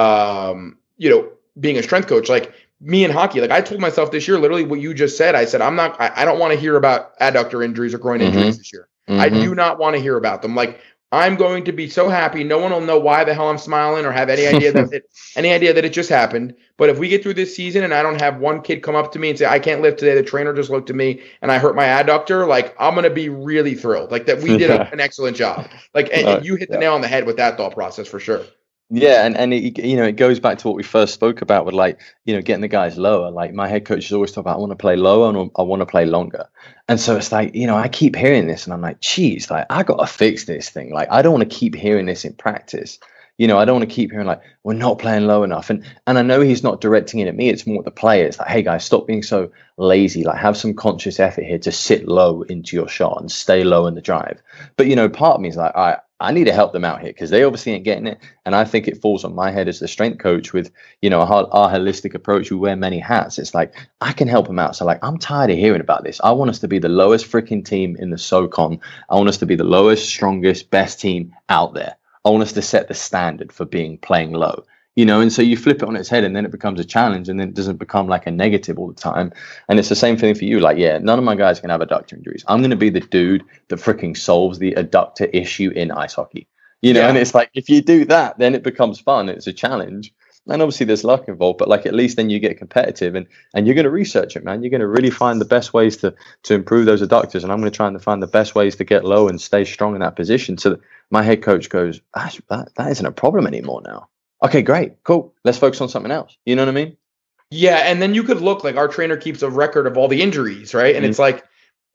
being a strength coach. Like, me in hockey, like, I told myself this year, literally what you just said, I said, I don't want to hear about adductor injuries or groin injuries this year. I do not want to hear about them. Like, I'm going to be so happy. No one will know why the hell I'm smiling or have any idea that it just happened. But if we get through this season and I don't have one kid come up to me and say, I can't lift today, the trainer just looked at me and I hurt my adductor, like, I'm going to be really thrilled. Like, that we did an excellent job. Like, and you hit the nail on the head with that thought process for sure. Yeah, and it goes back to what we first spoke about with, like, getting the guys lower. Like, my head coach is always talking about, I want to play lower and I want to play longer. And so it's like, I keep hearing this and I'm like, geez, like, I got to fix this thing. Like, I don't want to keep hearing this in practice. I don't want to keep hearing like, we're not playing low enough. And I know he's not directing it at me. It's more at the players. Like, hey guys, stop being so lazy. Like, have some conscious effort here to sit low into your shot and stay low in the drive. But, part of me is like, I need to help them out here because they obviously ain't getting it. And I think it falls on my head as the strength coach with, our holistic approach. We wear many hats. It's like, I can help them out. So like, I'm tired of hearing about this. I want us to be the lowest freaking team in the SoCon. I want us to be the lowest, strongest, best team out there. I want us to set the standard for playing low, and so you flip it on its head and then it becomes a challenge and then it doesn't become like a negative all the time. And it's the same thing for you. Like, yeah, none of my guys can have adductor injuries. I'm going to be the dude that freaking solves the adductor issue in ice hockey, and it's like, if you do that, then it becomes fun. It's a challenge. And obviously there's luck involved, but like, at least then you get competitive and you're going to research it, man. You're going to really find the best ways to improve those adductors. And I'm going to try and find the best ways to get low and stay strong in that position. So my head coach goes, that isn't a problem anymore now. Okay, great, cool. Let's focus on something else. You know what I mean? Yeah, and then you could look, like, our trainer keeps a record of all the injuries, right? And it's like,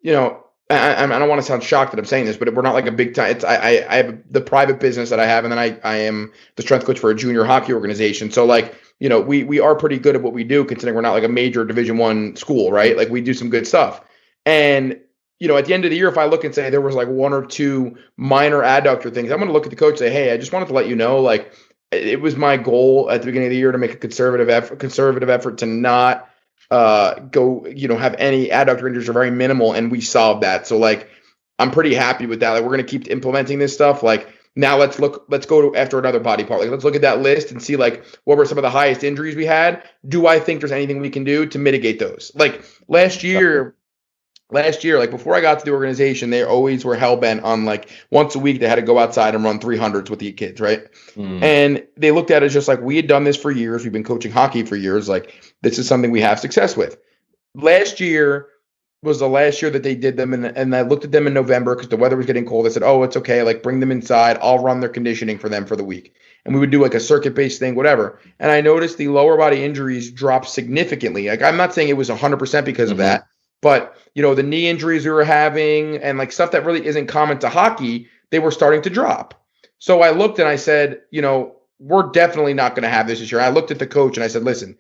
I don't want to sound shocked that I'm saying this, but we're not like a big time. I have the private business that I have, and then I am the strength coach for a junior hockey organization. So like, we are pretty good at what we do, considering we're not like a major Division I school, right? Like, we do some good stuff. And at the end of the year, if I look and say there was like 1 or 2 minor adductor things, I'm going to look at the coach and say, hey, I just wanted to let you know, like, it was my goal at the beginning of the year to make a conservative effort to not go, have any adductor injuries or very minimal. And we solved that. So like, I'm pretty happy with that. Like, we're going to keep implementing this stuff. Like, now let's go after another body part. Like, let's look at that list and see like, what were some of the highest injuries we had? Do I think there's anything we can do to mitigate those? Like, last year, last year, like before I got to the organization, they always were hell-bent on like once a week they had to go outside and run 300s with the kids, right? And they looked at it as just like, we had done this for years. We've been coaching hockey for years. Like, this is something we have success with. Last year was the last year that they did them, and I looked at them in November because the weather was getting cold. I said, oh, it's okay. Like, bring them inside. I'll run their conditioning for them for the week. And we would do like a circuit-based thing, whatever. And I noticed the lower body injuries dropped significantly. Like, I'm not saying it was 100% because of that, but, you know, the knee injuries we were having and like stuff that really isn't common to hockey, they were starting to drop. So I looked and I said, you know, we're definitely not going to have this year. I looked at the coach and I said, listen,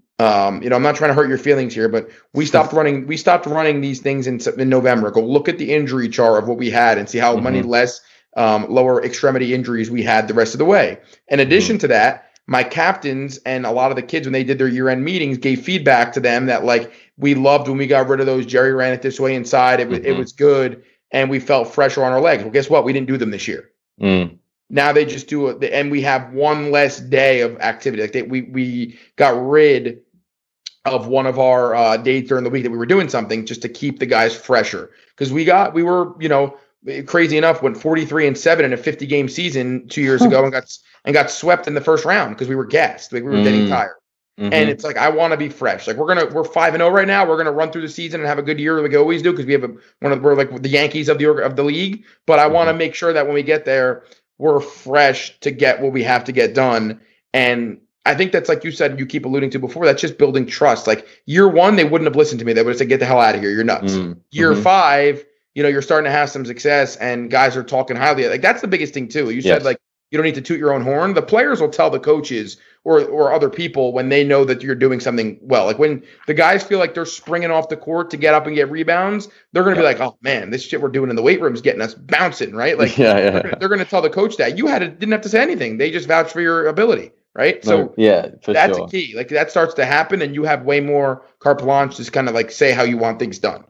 you know, I'm not trying to hurt your feelings here, but we stopped running these things in November. Go look at the injury chart of what we had and see how many less lower extremity injuries we had the rest of the way. In addition to that, my captains and a lot of the kids, when they did their year-end meetings, gave feedback to them that like, we loved when we got rid of those. Jerry ran it this way inside. It was good. And we felt fresher on our legs. Well, guess what? We didn't do them this year. Now they just do it. And we have one less day of activity. Like we got rid of one of our days during the week that we were doing something just to keep the guys fresher. Because we were, you know, crazy enough, went 43-7 in a 50-game season 2 years ago and got swept in the first round because we were gassed. Like we were getting tired. And it's like, I want to be fresh. Like we're 5-0 right now. We're gonna run through the season and have a good year like we always do because we have we're like the Yankees of the league. But I want to make sure that when we get there, we're fresh to get what we have to get done. And I think that's like you said, you keep alluding to before, that's just building trust. Like year one, they wouldn't have listened to me. They would have said, get the hell out of here. You're nuts. Year 5, you know, you're starting to have some success and guys are talking highly. Like that's the biggest thing too. You said like, you don't need to toot your own horn. The players will tell the coaches or other people when they know that you're doing something well. Like when the guys feel like they're springing off the court to get up and get rebounds, they're going to be like, oh man, this shit we're doing in the weight room is getting us bouncing, right? Like they're going to tell the coach that. You didn't have to say anything. They just vouched for your ability, right? So that's a key. Like that starts to happen and you have way more carte blanche to kind of like say how you want things done.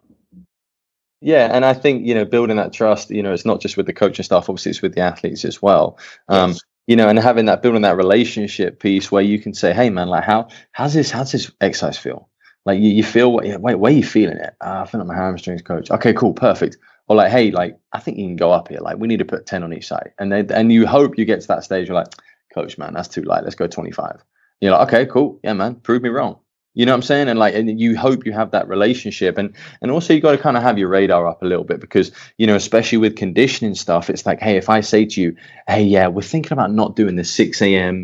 Yeah, and I think, you know, building that trust, you know, it's not just with the coaching staff, obviously it's with the athletes as well. You know, and building that relationship piece where you can say, hey man, like how's this exercise feel? Like you feel where are you feeling it? I feel like my hamstrings, coach. Okay, cool, perfect. Or like, hey, like I think you can go up here. Like we need to put 10 on each side. And you hope you get to that stage, you're like, coach, man, that's too light. Let's go 25. You're like, okay, cool. Yeah, man, prove me wrong. You know what I'm saying? And you hope you have that relationship. And also you got to kind of have your radar up a little bit because, you know, especially with conditioning stuff, it's like, hey, if I say to you, hey, yeah, we're thinking about not doing the 6 a.m.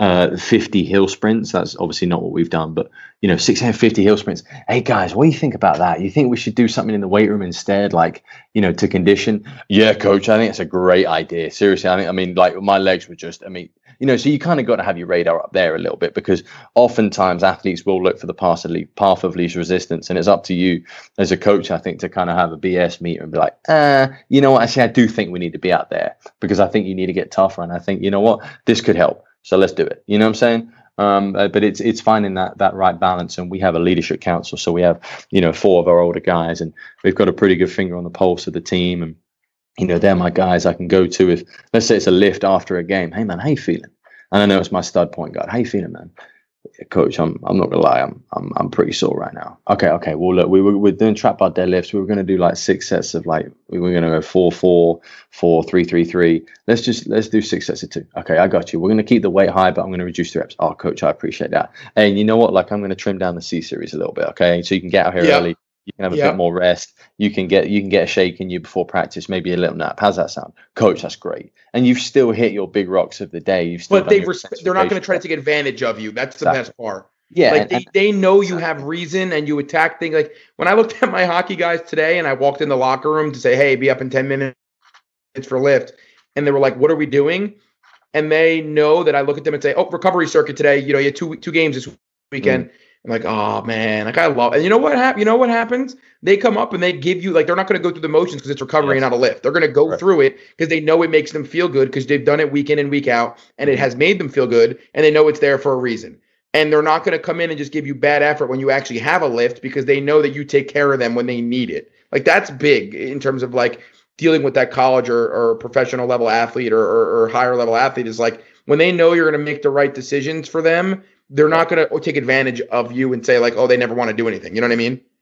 50 hill sprints. That's obviously not what we've done, but, you know, 6 a.m. 50 hill sprints. Hey, guys, what do you think about that? You think we should do something in the weight room instead, like, you know, to condition? Yeah, coach, I think it's a great idea. Seriously, I mean, like my legs were just, you know, so you kind of got to have your radar up there a little bit because oftentimes athletes will look for the path of least resistance. And it's up to you as a coach, I think, to kind of have a BS meter and be like, you know what, actually, I do think we need to be out there because I think you need to get tougher. And I think, you know what, this could help. So let's do it. You know what I'm saying? But it's finding that right balance. And we have a leadership council. So we have, you know, 4 of our older guys and we've got a pretty good finger on the pulse of the team. And you know, they're my guys I can go to if, let's say it's a lift after a game. Hey, man, how you feeling? And I know it's my stud point guard. How you feeling, man? Coach, I'm not gonna lie, I'm pretty sore right now. Okay. Well, look, we're doing trap bar deadlifts. We were gonna do like 6 sets of like we were gonna go 4-4, 4-3-3-3. Let's do 6 sets of 2. Okay, I got you. We're gonna keep the weight high, but I'm gonna reduce the reps. Oh, coach, I appreciate that. And you know what? Like I'm gonna trim down the C series a little bit. Okay, so you can get out here early. You can have a bit more rest. You can get a shake in you before practice, maybe a little nap. How's that sound? Coach, that's great. And you've still hit your big rocks of the day. But they're not going to try to take advantage of you. That's the best part. Yeah. Like they know you have reason and you attack things. Like when I looked at my hockey guys today and I walked in the locker room to say, hey, be up in 10 minutes for lift. And they were like, what are we doing? And they know that I look at them and say, oh, recovery circuit today. You know, you had two games this weekend. I'm like, oh man, like I love it. And you know what happens? They come up and they give you, like, they're not going to go through the motions because it's recovery and not a lift. They're going to go through it because they know it makes them feel good because they've done it week in and week out and it has made them feel good and they know it's there for a reason. And they're not going to come in and just give you bad effort when you actually have a lift because they know that you take care of them when they need it. Like that's big in terms of like dealing with that college or professional level athlete or higher level athlete is like when they know you're going to make the right decisions for them, they're not going to take advantage of you and say like, oh, they never want to do anything. You know what I mean?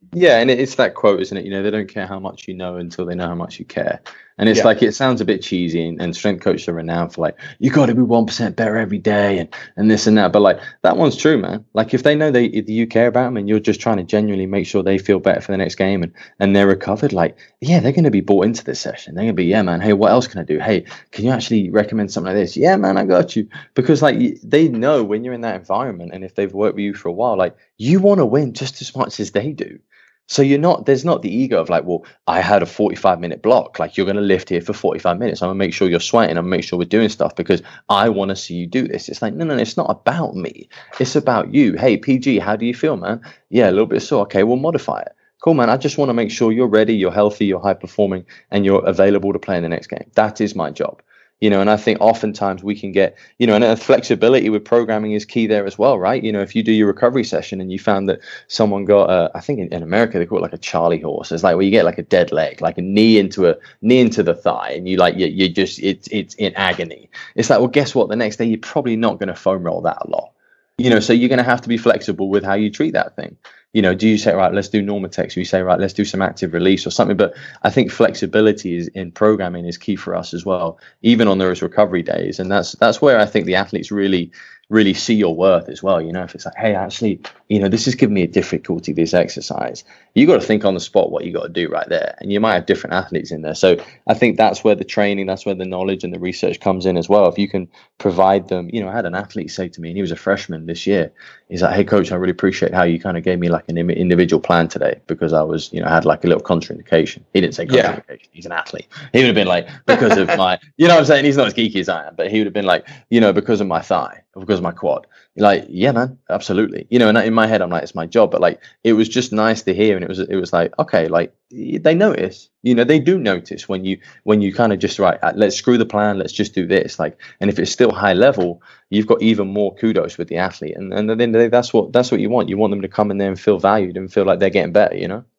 Yeah, and it's that quote, isn't it? You know, they don't care how much you know until they know how much you care. And it's like, it sounds a bit cheesy, and strength coaches are renowned for like, you got to be 1% better every day and this and that. But like, that one's true, man. Like, if they know if you care about them and you're just trying to genuinely make sure they feel better for the next game and they're recovered, like, yeah, they're going to be bought into this session. They're going to be, yeah, man, hey, what else can I do? Hey, can you actually recommend something like this? Yeah, man, I got you. Because like, they know when you're in that environment, and if they've worked with you for a while, like, you want to win just as much as they do. So there's not the ego of like, well, I had a 45-minute block. Like, you're going to lift here for 45 minutes. I'm going to make sure you're sweating. I'm going to make sure we're doing stuff because I want to see you do this. It's like, no, it's not about me. It's about you. Hey, PG, how do you feel, man? Yeah, a little bit sore. Okay, we'll modify it. Cool, man. I just want to make sure you're ready, you're healthy, you're high performing, and you're available to play in the next game. That is my job. You know, and I think oftentimes we can get, you know, and flexibility with programming is key there as well, right? You know, if you do your recovery session and you found that someone got, I think in America they call it like a Charlie horse. It's like where you get like a dead leg, like a knee into the thigh, and you like you just it's in agony. It's like, well, guess what? The next day you're probably not going to foam roll that a lot. You know, so you're going to have to be flexible with how you treat that thing. You know, do you say, right, let's do Normatex? Or you say, right, let's do some active release or something. But I think flexibility in programming is key for us as well, even on those recovery days. And that's where I think the athletes really see your worth as well. You know, if it's like, hey, actually, you know, this is giving me a difficulty, this exercise, you got to think on the spot what you got to do right there. And you might have different athletes in there. So I think that's where the training, that's where the knowledge and the research comes in as well. If you can provide them, you know, I had an athlete say to me, and he was a freshman this year, he's like, hey, coach, I really appreciate how you kind of gave me like an individual plan today because I was, you know, had like a little contraindication. He didn't say contraindication. He's an athlete. He would have been like, because of my, you know what I'm saying? He's not as geeky as I am, but he would have been like, you know, because of my thigh, or because of my quad. Like, yeah, man, absolutely. You know, and in my head, I'm like, it's my job. But like, it was just nice to hear. And it was like, okay, like they notice, you know, they do notice when you kind of just, right, let's screw the plan. Let's just do this. Like, and if it's still high level, you've got even more kudos with the athlete. And at the end of the day, that's what you want. You want them to come in there and feel valued and feel like they're getting better, you know?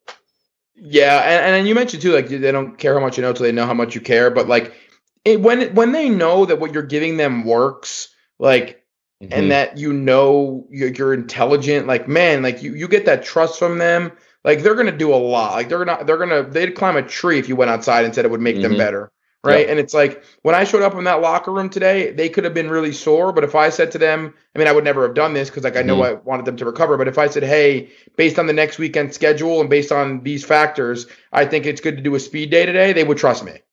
Yeah. And you mentioned too, like, they don't care how much you know till they know how much you care. But like, when they know that what you're giving them works, like, and that, you know, you're intelligent, like, man, like you get that trust from them. Like, they're going to do a lot. Like, they'd climb a tree if you went outside and said it would make them better. Right. Yep. And it's like, when I showed up in that locker room today, they could have been really sore. But if I said to them, I mean, I would never have done this because like, I know I wanted them to recover. But if I said, hey, based on the next weekend schedule and based on these factors, I think it's good to do a speed day today, they would trust me.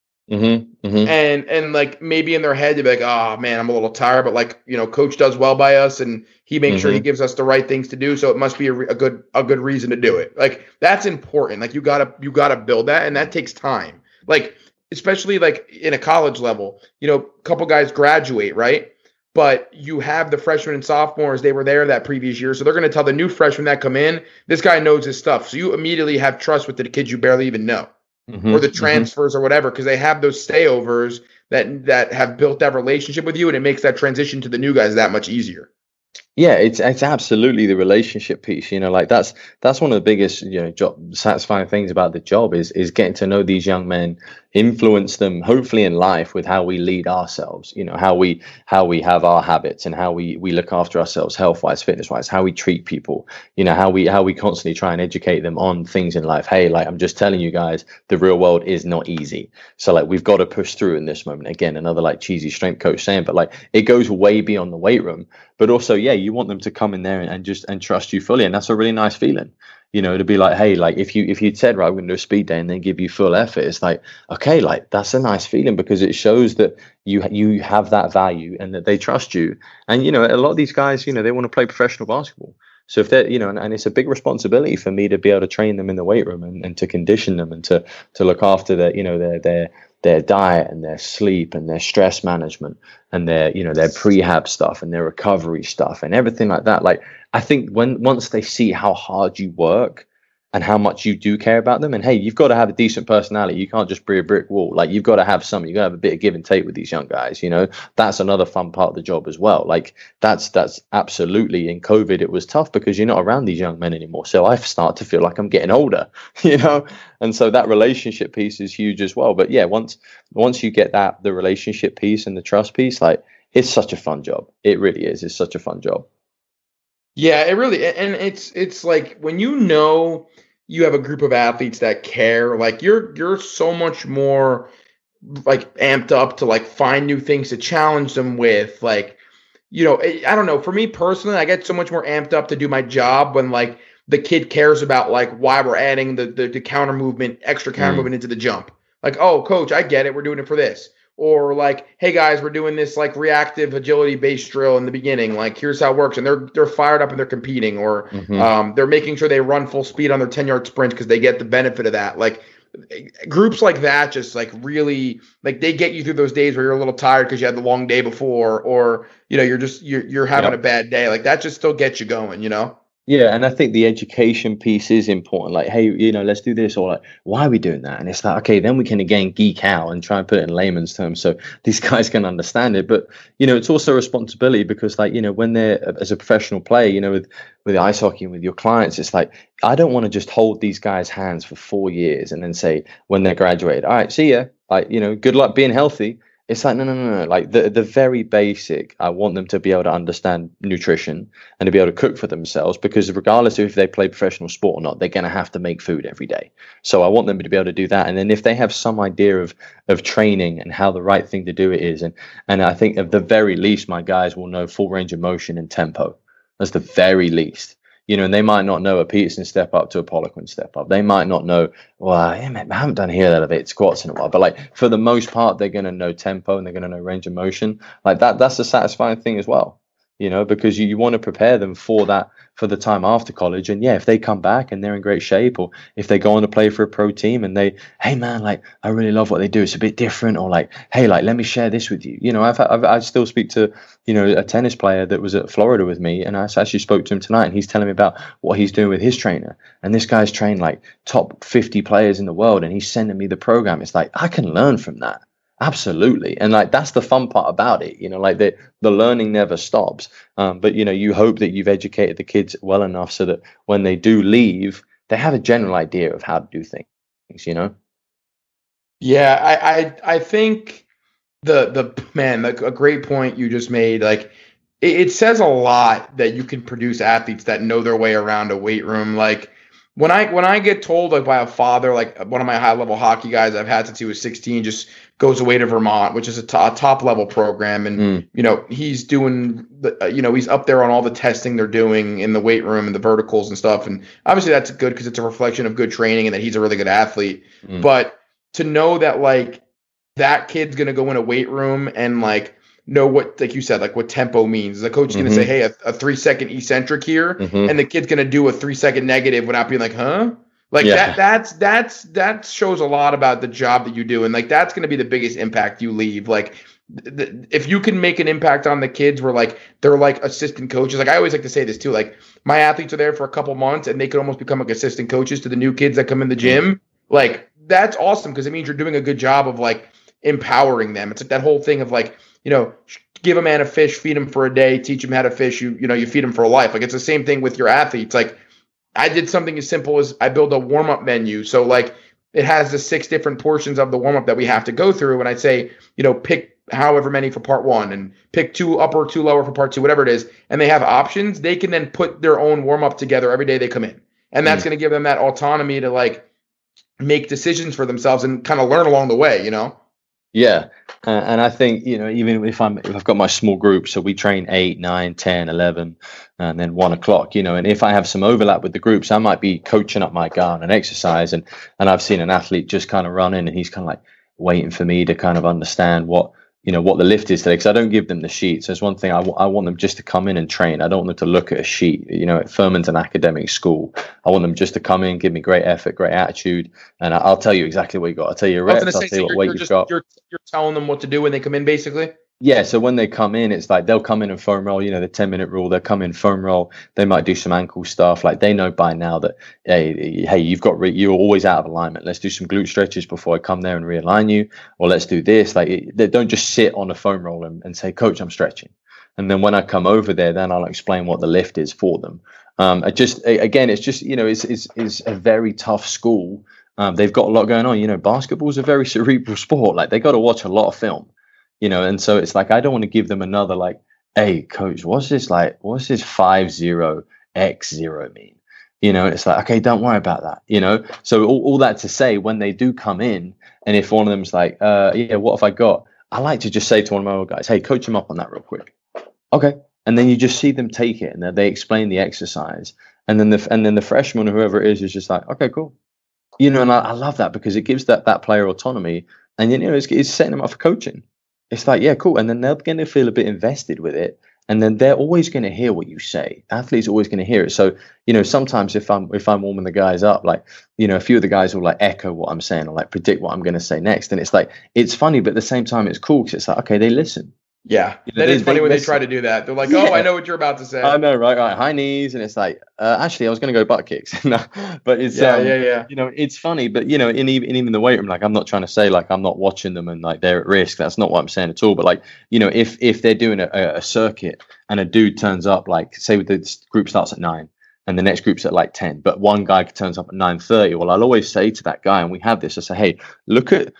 And like, maybe in their head they'd be like, oh man, I'm a little tired, but like, you know, coach does well by us and he makes sure he gives us the right things to do, so it must be a good reason to do it. Like, that's important. Like, you gotta build that, and that takes time. Like, especially like in a college level, you know, a couple guys graduate, right? But you have the freshmen and sophomores, they were there that previous year, so they're going to tell the new freshmen that come in, this guy knows his stuff. So you immediately have trust with the kids you barely even know. Or the transfers or whatever, because they have those stayovers that have built that relationship with you, and it makes that transition to the new guys that much easier. Yeah, it's absolutely the relationship piece. You know, like that's one of the biggest, you know, satisfying things about the job is getting to know these young men, influence them hopefully in life with how we lead ourselves. You know, how we have our habits and how we look after ourselves, health wise, fitness wise, how we treat people. You know, how we constantly try and educate them on things in life. Hey, like, I'm just telling you guys, the real world is not easy. So like, we've got to push through in this moment. Again, another like cheesy strength coach saying, but like, it goes way beyond the weight room. But also, yeah, you want them to come in there and trust you fully, and that's a really nice feeling. You know, to be like, hey, like if you'd said, right, we're going to do a speed day, and they give you full effort, it's like, okay, like that's a nice feeling because it shows that you have that value and that they trust you. And you know, a lot of these guys, you know, they want to play professional basketball. So if they're, you know, and it's a big responsibility for me to be able to train them in the weight room and to condition them and to look after their, you know, their diet and their sleep and their stress management and their, you know, their prehab stuff and their recovery stuff and everything like that. Like, I think once they see how hard you work and how much you do care about them, and hey, you've got to have a decent personality. You can't just be a brick wall. Like, you've got to have some, you got to have a bit of give and take with these young guys. You know, that's another fun part of the job as well. Like, that's absolutely, in COVID, it was tough because you're not around these young men anymore. So I start to feel like I'm getting older, you know? And so that relationship piece is huge as well. But yeah, once you get the relationship piece and the trust piece, like, it's such a fun job. It really is. It's such a fun job. Yeah, it really, and it's like when you know you have a group of athletes that care. Like you're so much more like amped up to like find new things to challenge them with. Like, I don't know. For me personally, I get so much more amped up to do my job when like the kid cares about like why we're adding the counter movement, extra counter movement into the jump. Like, oh, coach, I get it. We're doing it for this. Or like, hey guys, we're doing this like reactive agility based drill in the beginning. Like, here's how it works, and they're fired up and they're competing, or they're making sure they run full speed on their 10-yard sprint because they get the benefit of that. Like groups like that, just like really like they get you through those days where you're a little tired because you had the long day before, or you're having a bad day. Like that just still gets you going. Yeah, and I think the education piece is important. Like, hey, let's do this, or like, why are we doing that? And it's like, okay, then we can again geek out and try and put it in layman's terms so these guys can understand it. But it's also a responsibility because, like, when they're as a professional player, with ice hockey and with your clients, it's like I don't want to just hold these guys' hands for 4 years and then say when they're graduated, all right, see ya, like good luck being healthy. It's like, no. Like the very basic, I want them to be able to understand nutrition and to be able to cook for themselves, because regardless of if they play professional sport or not, they're going to have to make food every day. So I want them to be able to do that. And then if they have some idea of training and how the right thing to do it is, and I think at the very least, my guys will know full range of motion and tempo. That's the very least. And they might not know a Peterson step up to a Poliquin step up. They might not know, well, I haven't done here elevate squats in a while. But like for the most part, they're going to know tempo and they're going to know range of motion. Like that's a satisfying thing as well, because you want to prepare them for that, for the time after college. And yeah, if they come back and they're in great shape, or if they go on to play for a pro team and they, hey man, like I really love what they do, it's a bit different, or like, hey, like let me share this with you. I still speak to a tennis player that was at Florida with me, and I actually spoke to him tonight, and he's telling me about what he's doing with his trainer. And this guy's trained like top 50 players in the world, and he's sending me the program. It's like I can learn from that. Absolutely. And like that's the fun part about it, like the learning never stops. But you hope that you've educated the kids well enough so that when they do leave, they have a general idea of how to do things, Yeah, I think a great point you just made. Like it says a lot that you can produce athletes that know their way around a weight room. Like when I get told like by a father, like one of my high level hockey guys I've had since he was 16 just goes away to Vermont, which is a top level program, and he's doing he's up there on all the testing they're doing in the weight room and the verticals and stuff, and obviously that's good because it's a reflection of good training and that he's a really good athlete. But to know that like that kid's gonna go in a weight room and like know what, like you said, like what tempo means. The coach is going to say, hey, a 3-second eccentric here, and the kid's going to do a 3-second negative without being like, huh? Like that shows a lot about the job that you do. And like, that's going to be the biggest impact you leave. Like if you can make an impact on the kids where like, they're like assistant coaches. Like I always like to say this too, like my athletes are there for a couple months and they could almost become like assistant coaches to the new kids that come in the gym. Like that's awesome, because it means you're doing a good job of like empowering them. It's like that whole thing of like, give a man a fish, feed him for a day, teach him how to fish. You feed him for life. Like it's the same thing with your athletes. Like I did something as simple as I build a warm-up menu. So like it has the 6 different portions of the warm-up that we have to go through. And I say, pick however many for part 1 and pick 2 upper, 2 lower for part 2, whatever it is. And they have options. They can then put their own warm-up together every day they come in. And that's going to give them that autonomy to like make decisions for themselves and kind of learn along the way, Yeah. And I think, even if I've got my small group, so we train 8, 9, 10, 11, and then 1 o'clock, and if I have some overlap with the groups, I might be coaching up my guy on an exercise. And I've seen an athlete just kind of run in and he's kind of like waiting for me to kind of understand what the lift is today, because I don't give them the sheet. So it's one thing I want them just to come in and train. I don't want them to look at a sheet. At Furman's an academic school. I want them just to come in, give me great effort, great attitude, and I'll tell you exactly what you got. I'll tell you your reps. I'll tell you what weight you've got. You're telling them what to do when they come in, basically. Yeah, so when they come in, it's like they'll come in and foam roll, the 10-minute rule. They'll come in, foam roll. They might do some ankle stuff. Like they know by now that, hey, you're always out of alignment. Let's do some glute stretches before I come there and realign you. Or let's do this. Like they don't just sit on a foam roll and say, Coach, I'm stretching. And then when I come over there, then I'll explain what the lift is for them. It's a very tough school. They've got a lot going on. Basketball is a very cerebral sport. Like they got to watch a lot of film. And so it's like, I don't want to give them another like, hey, coach, what's this 50 X0 mean? It's like, okay, don't worry about that. So all that to say, when they do come in, and if one of them's like, yeah, what have I got? I like to just say to one of my old guys, hey, coach them up on that real quick. Okay. And then you just see them take it, and they explain the exercise. And then the freshman or whoever it is just like, okay, cool. And I love that, because it gives that player autonomy, and it's setting them up for coaching. It's like, yeah, cool. And then they're going to feel a bit invested with it. And then they're always going to hear what you say. Athletes are always going to hear it. So, sometimes if I'm warming the guys up, like, a few of the guys will like echo what I'm saying, or like predict what I'm going to say next. And it's like, it's funny, but at the same time, it's cool, because it's like, okay, they listen. Yeah, that is funny when they try to do that. They're like, yeah. Oh, I know what you're about to say. I know, right? High knees, and it's like, actually, I was going to go butt kicks. No, but it's yeah. It's funny, but in even the weight room, like, I'm not trying to say like I'm not watching them and like they're at risk. That's not what I'm saying at all. But like, if they're doing a circuit and a dude turns up, like, say the group starts at 9. And the next group's at like 10, but one guy turns up at 9:30. Well, I'll always say to that guy, and we have this, I say, hey, look at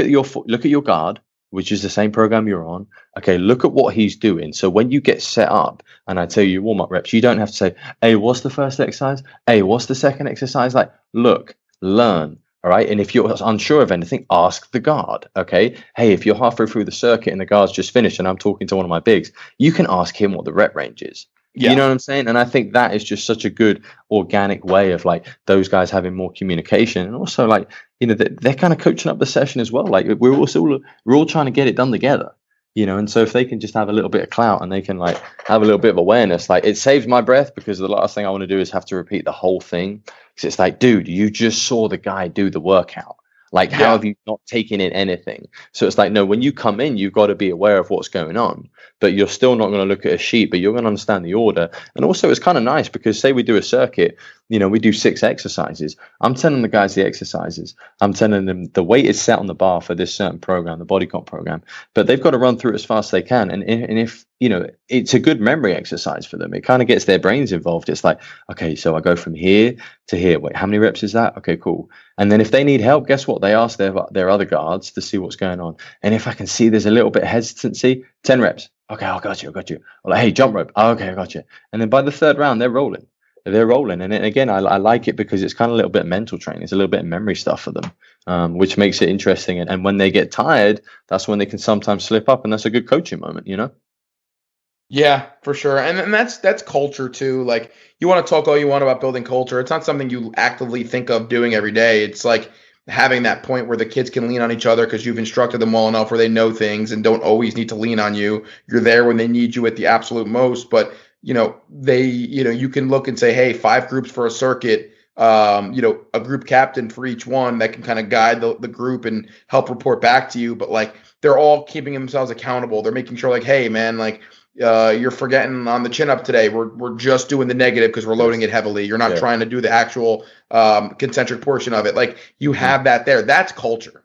your guard, which is the same program you're on. Okay, look at what he's doing. So when you get set up and I tell you warm-up reps, you don't have to say, hey, what's the first exercise? Hey, what's the second exercise? Like, look, learn. All right. And if you're unsure of anything, ask the guard. Okay. Hey, if you're halfway through the circuit and the guard's just finished and I'm talking to one of my bigs, you can ask him what the rep range is. Yeah. You know what I'm saying? And I think that is just such a good organic way of like those guys having more communication, and also like, they're kind of coaching up the session as well. Like we're all trying to get it done together, and so if they can just have a little bit of clout and they can like have a little bit of awareness, like it saves my breath, because the last thing I want to do is have to repeat the whole thing. Because it's like, dude, you just saw the guy do the workout. Like, how have you not taken in anything? So it's like, no, when you come in, you've got to be aware of what's going on, but you're still not going to look at a sheet, but you're going to understand the order. And also it's kind of nice, because say we do a circuit, we do 6 exercises. I'm telling the guys the exercises. I'm telling them the weight is set on the bar for this certain program, the body comp program, but they've got to run through it as fast as they can. And if, it's a good memory exercise for them. It kind of gets their brains involved. It's like, okay, so I go from here to here. Wait, how many reps is that? Okay, cool. And then if they need help, guess what? They ask their other guards to see what's going on. And if I can see there's a little bit of hesitancy, 10 reps. Okay, I got you. Or like, hey, jump rope. Oh, okay, I got you. And then by the 3rd round, they're rolling. And again, I like it, because it's kind of a little bit of mental training. It's a little bit of memory stuff for them, which makes it interesting. And when they get tired, that's when they can sometimes slip up, and that's a good coaching moment, Yeah, for sure. And that's culture too. Like, you want to talk all you want about building culture. It's not something you actively think of doing every day. It's like having that point where the kids can lean on each other because you've instructed them well enough where they know things and don't always need to lean on you. You're there when they need you at the absolute most. But, you can look and say, hey, 5 groups for a circuit, a group captain for each one that can kind of guide the group and help report back to you. But like, they're all keeping themselves accountable. They're making sure like, hey, man, like, you're forgetting on the chin up today. We're just doing the negative because we're loading it heavily. You're not trying to do the actual concentric portion of it. Like, you have that there. That's culture.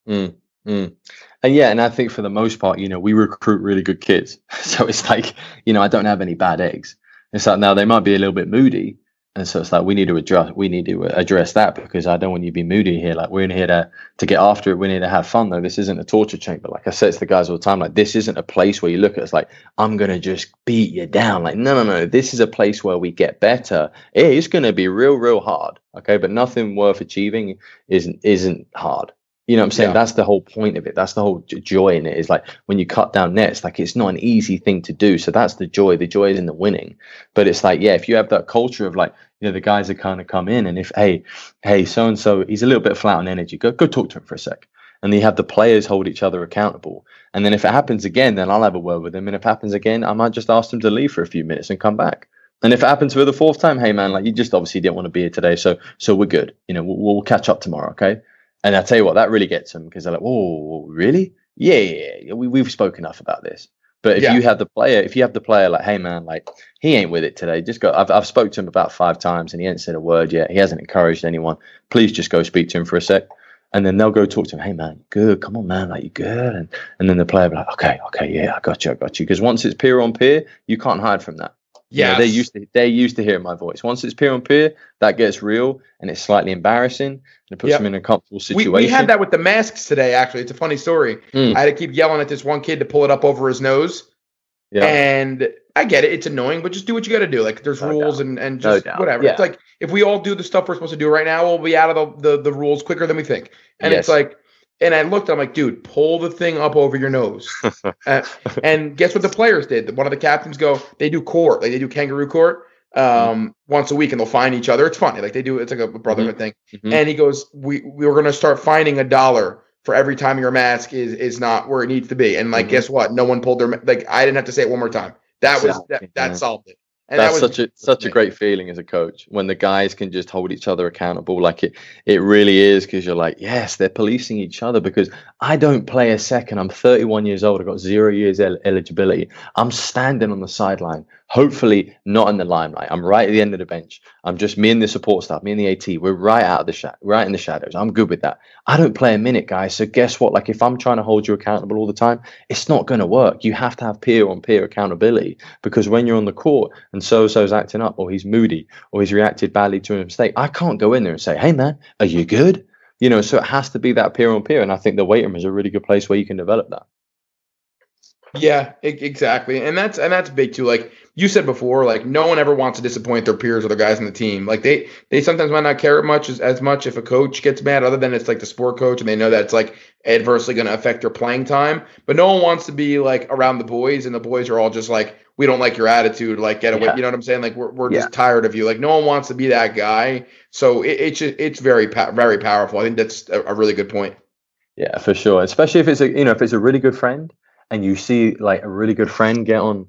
And I think for the most part, we recruit really good kids. So it's like, I don't have any bad eggs. It's like, now they might be a little bit moody. And so it's like, we need to address that, because I don't want you to be moody here. Like, we're in here to get after it. We're in here to have fun, though. This isn't a torture chamber. Like I said to the guys all the time, like, this isn't a place where you look at it, it's like, I'm going to just beat you down. Like, no. This is a place where we get better. It's going to be real, real hard. Okay. But nothing worth achieving isn't hard. You know what I'm saying? Yeah. That's the whole point of it. That's the whole joy in it, is like when you cut down nets, like, it's not an easy thing to do. So that's the joy. The joy is in the winning. But it's like, if you have that culture of like, the guys that kind of come in, and if, hey, so-and-so, he's a little bit flat on energy, go talk to him for a sec. And you have the players hold each other accountable. And then if it happens again, then I'll have a word with him. And if it happens again, I might just ask him to leave for a few minutes and come back. And if it happens for the 4th time, hey man, like, you just obviously didn't want to be here today. So we're good. We'll catch up tomorrow. Okay. And I tell you what, that really gets them, because they're like, oh, really? Yeah. We've spoken enough about this. But if you have the player like, hey man, like, he ain't with it today. Just go. I've spoke to him about 5 times and he ain't said a word yet. He hasn't encouraged anyone. Please just go speak to him for a sec. And then they'll go talk to him. Hey man, good. Come on, man. Like, you good? And then the player will be like, okay, yeah, I got you. Because once it's peer on peer, you can't hide from that. Yeah, they're used to hearing my voice. Once it's peer on peer, that gets real and it's slightly embarrassing, and it puts them in a comfortable situation. We had that with the masks today. Actually, it's a funny story. I had to keep yelling at this one kid to pull it up over his nose, Yeah. And I get it. It's annoying, but just do what you got to do. Like there's No rules doubt. and No just doubt. whatever. Yeah. It's like if we all do the stuff we're supposed to do right now, we'll be out of the rules quicker than we think. And it's Yes. like, and I looked, I'm like, dude, pull the thing up over your nose. And guess what the players did? One of the captains they do court, like they do kangaroo court once a week, and they'll find each other. It's funny. Like they do, it's like a brotherhood thing. And he goes, we were going to start finding $1 for every time your mask is not where it needs to be. And like, guess what? No one pulled their, like, I didn't have to say it one more time. That Exactly, that solved it. And That's that was such a great feeling as a coach when the guys can just hold each other accountable. Like it really is, because you're like, yes, they're policing each other, because I don't play a second. I'm 31 years old. I've got 0 years eligibility. I'm standing on the sideline, hopefully not in the limelight. I'm right at the end of the bench. I'm just me and the support staff, me and the AT. We're right out of the right in the shadows. I'm good with that. I don't play a minute, guys. So guess what? Like if I'm trying to hold you accountable all the time, it's not going to work. You have to have peer on peer accountability, because when you're on the court and so-and-so's acting up, or he's moody, or he's reacted badly to a mistake, I can't go in there and say, hey man, are you good? So it has to be that peer on peer. And I think the weight room is a really good place where you can develop that. Yeah, exactly. And that's big too. Like you said before, like no one ever wants to disappoint their peers or the guys on the team. Like they sometimes might not care as much if a coach gets mad, other than it's like the sport coach and they know that it's like adversely going to affect their playing time. But no one wants to be like around the boys, and the boys are all just like, we don't like your attitude, like get away. You know what I'm saying? Like we're just tired of you. Like no one wants to be that guy. So it's very very powerful. I think that's a really good point. Yeah, for sure. Especially if it's a really good friend, and you see like a really good friend get on,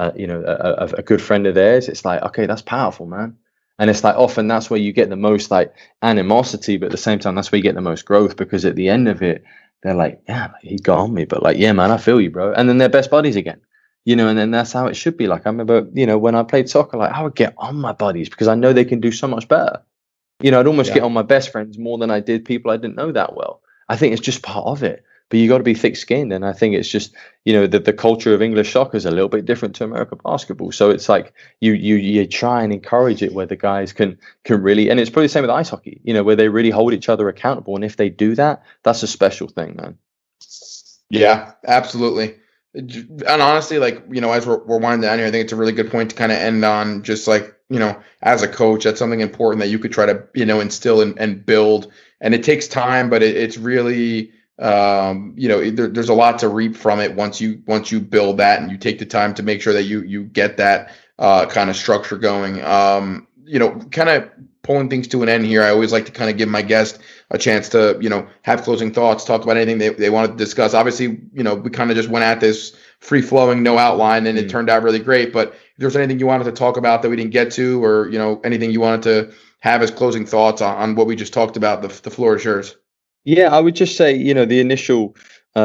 a good friend of theirs, it's like, okay, that's powerful, man. And it's like often that's where you get the most like animosity, but at the same time, that's where you get the most growth, because at the end of it, they're like, yeah, he got on me, but like, yeah, man, I feel you, bro. And then they're best buddies again, and then that's how it should be. Like I remember, when I played soccer, like I would get on my buddies because I know they can do so much better. I'd almost get on my best friends more than I did people I didn't know that well. I think it's just part of it. But you got to be thick-skinned, and I think it's just the culture of English soccer is a little bit different to American basketball. So it's like you try and encourage it where the guys can really, and it's probably the same with ice hockey, where they really hold each other accountable. And if they do that, that's a special thing, man. Yeah, absolutely. And honestly, like as we're winding down here, I think it's a really good point to kind of end on. Just like as a coach, that's something important that you could try to instill and build. And it takes time, but it's really. There's a lot to reap from it once you build that and you take the time to make sure that you get that kind of structure going. Kind of pulling things to an end here, I always like to kind of give my guest a chance to have closing thoughts, talk about anything they want to discuss. Obviously, we kind of just went at this free flowing, no outline, and it turned out really great. But if there's anything you wanted to talk about that we didn't get to, or anything you wanted to have as closing thoughts on what we just talked about, the floor is yours. Yeah, I would just say, the initial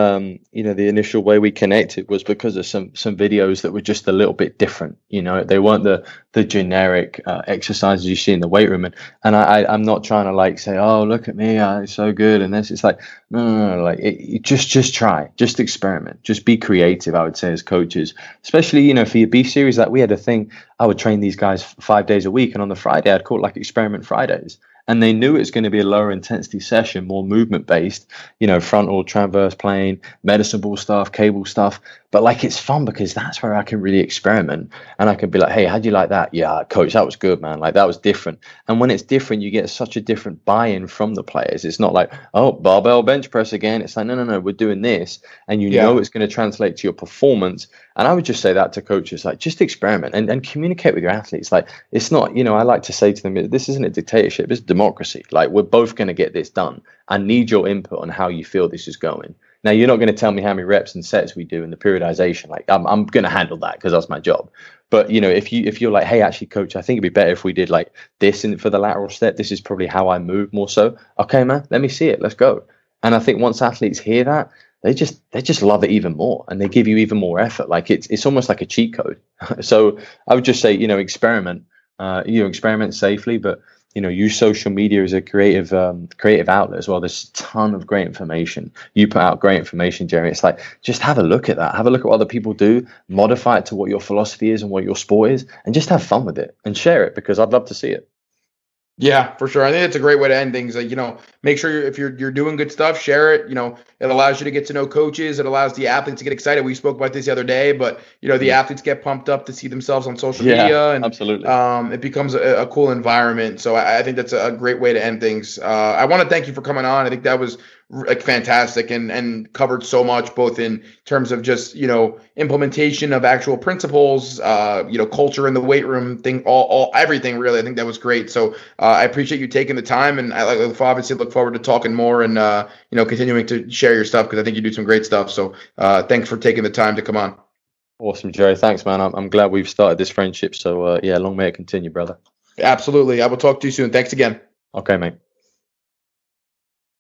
way we connected was because of some videos that were just a little bit different. They weren't the generic exercises you see in the weight room. And I'm not trying to like say, oh, look at me, I'm so good. And this, it's like, no, like just try, just experiment, just be creative. I would say as coaches, especially, for your B series, like we had a thing, I would train these guys 5 days a week. And on the Friday, I'd call it like Experiment Fridays. And they knew it's going to be a lower intensity session, more movement based, frontal, transverse plane, medicine ball stuff, cable stuff. But like, it's fun because that's where I can really experiment, and I can be like, hey, how'd you like that? Yeah, coach, that was good, man. Like that was different. And when it's different, you get such a different buy-in from the players. It's not like, oh, barbell bench press again. It's like, no, we're doing this. And know it's going to translate to your performance. And I would just say that to coaches, like just experiment and communicate with your athletes. Like it's not, I like to say to them, this isn't a dictatorship, it's democracy. Like we're both going to get this done. I need your input on how you feel this is going. Now, you're not going to tell me how many reps and sets we do in the periodization. Like I'm going to handle that because that's my job. But, if you're like, hey, actually, coach, I think it'd be better if we did like this for the lateral step. This is probably how I move more so. Okay, man, let me see it. Let's go. And I think once athletes hear that, they just love it even more, and they give you even more effort. Like it's almost like a cheat code. So I would just say, experiment, experiment safely, but use social media as a creative outlet as well. There's a ton of great information. You put out great information, Jerry. It's like, just have a look at that. Have a look at what other people do, modify it to what your philosophy is and what your sport is, and just have fun with it and share it, because I'd love to see it. Yeah, for sure. I think it's a great way to end things. Like, make sure if you're doing good stuff, share it. It allows you to get to know coaches. It allows the athletes to get excited. We spoke about this the other day, but the athletes get pumped up to see themselves on social media, and absolutely. It becomes a cool environment. So I think that's a great way to end things. I want to thank you for coming on. I think that was fantastic and covered so much, both in terms of just implementation of actual principles, culture in the weight room thing, all everything really. I think that was great. So I appreciate you taking the time, and I obviously look forward to talking more and continuing to share your stuff, because I think you do some great stuff. So thanks for taking the time to come on. Awesome, Jerry. Thanks, man. I'm glad we've started this friendship. So long may it continue, brother. Absolutely. I will talk to you soon. Thanks again. Okay, mate.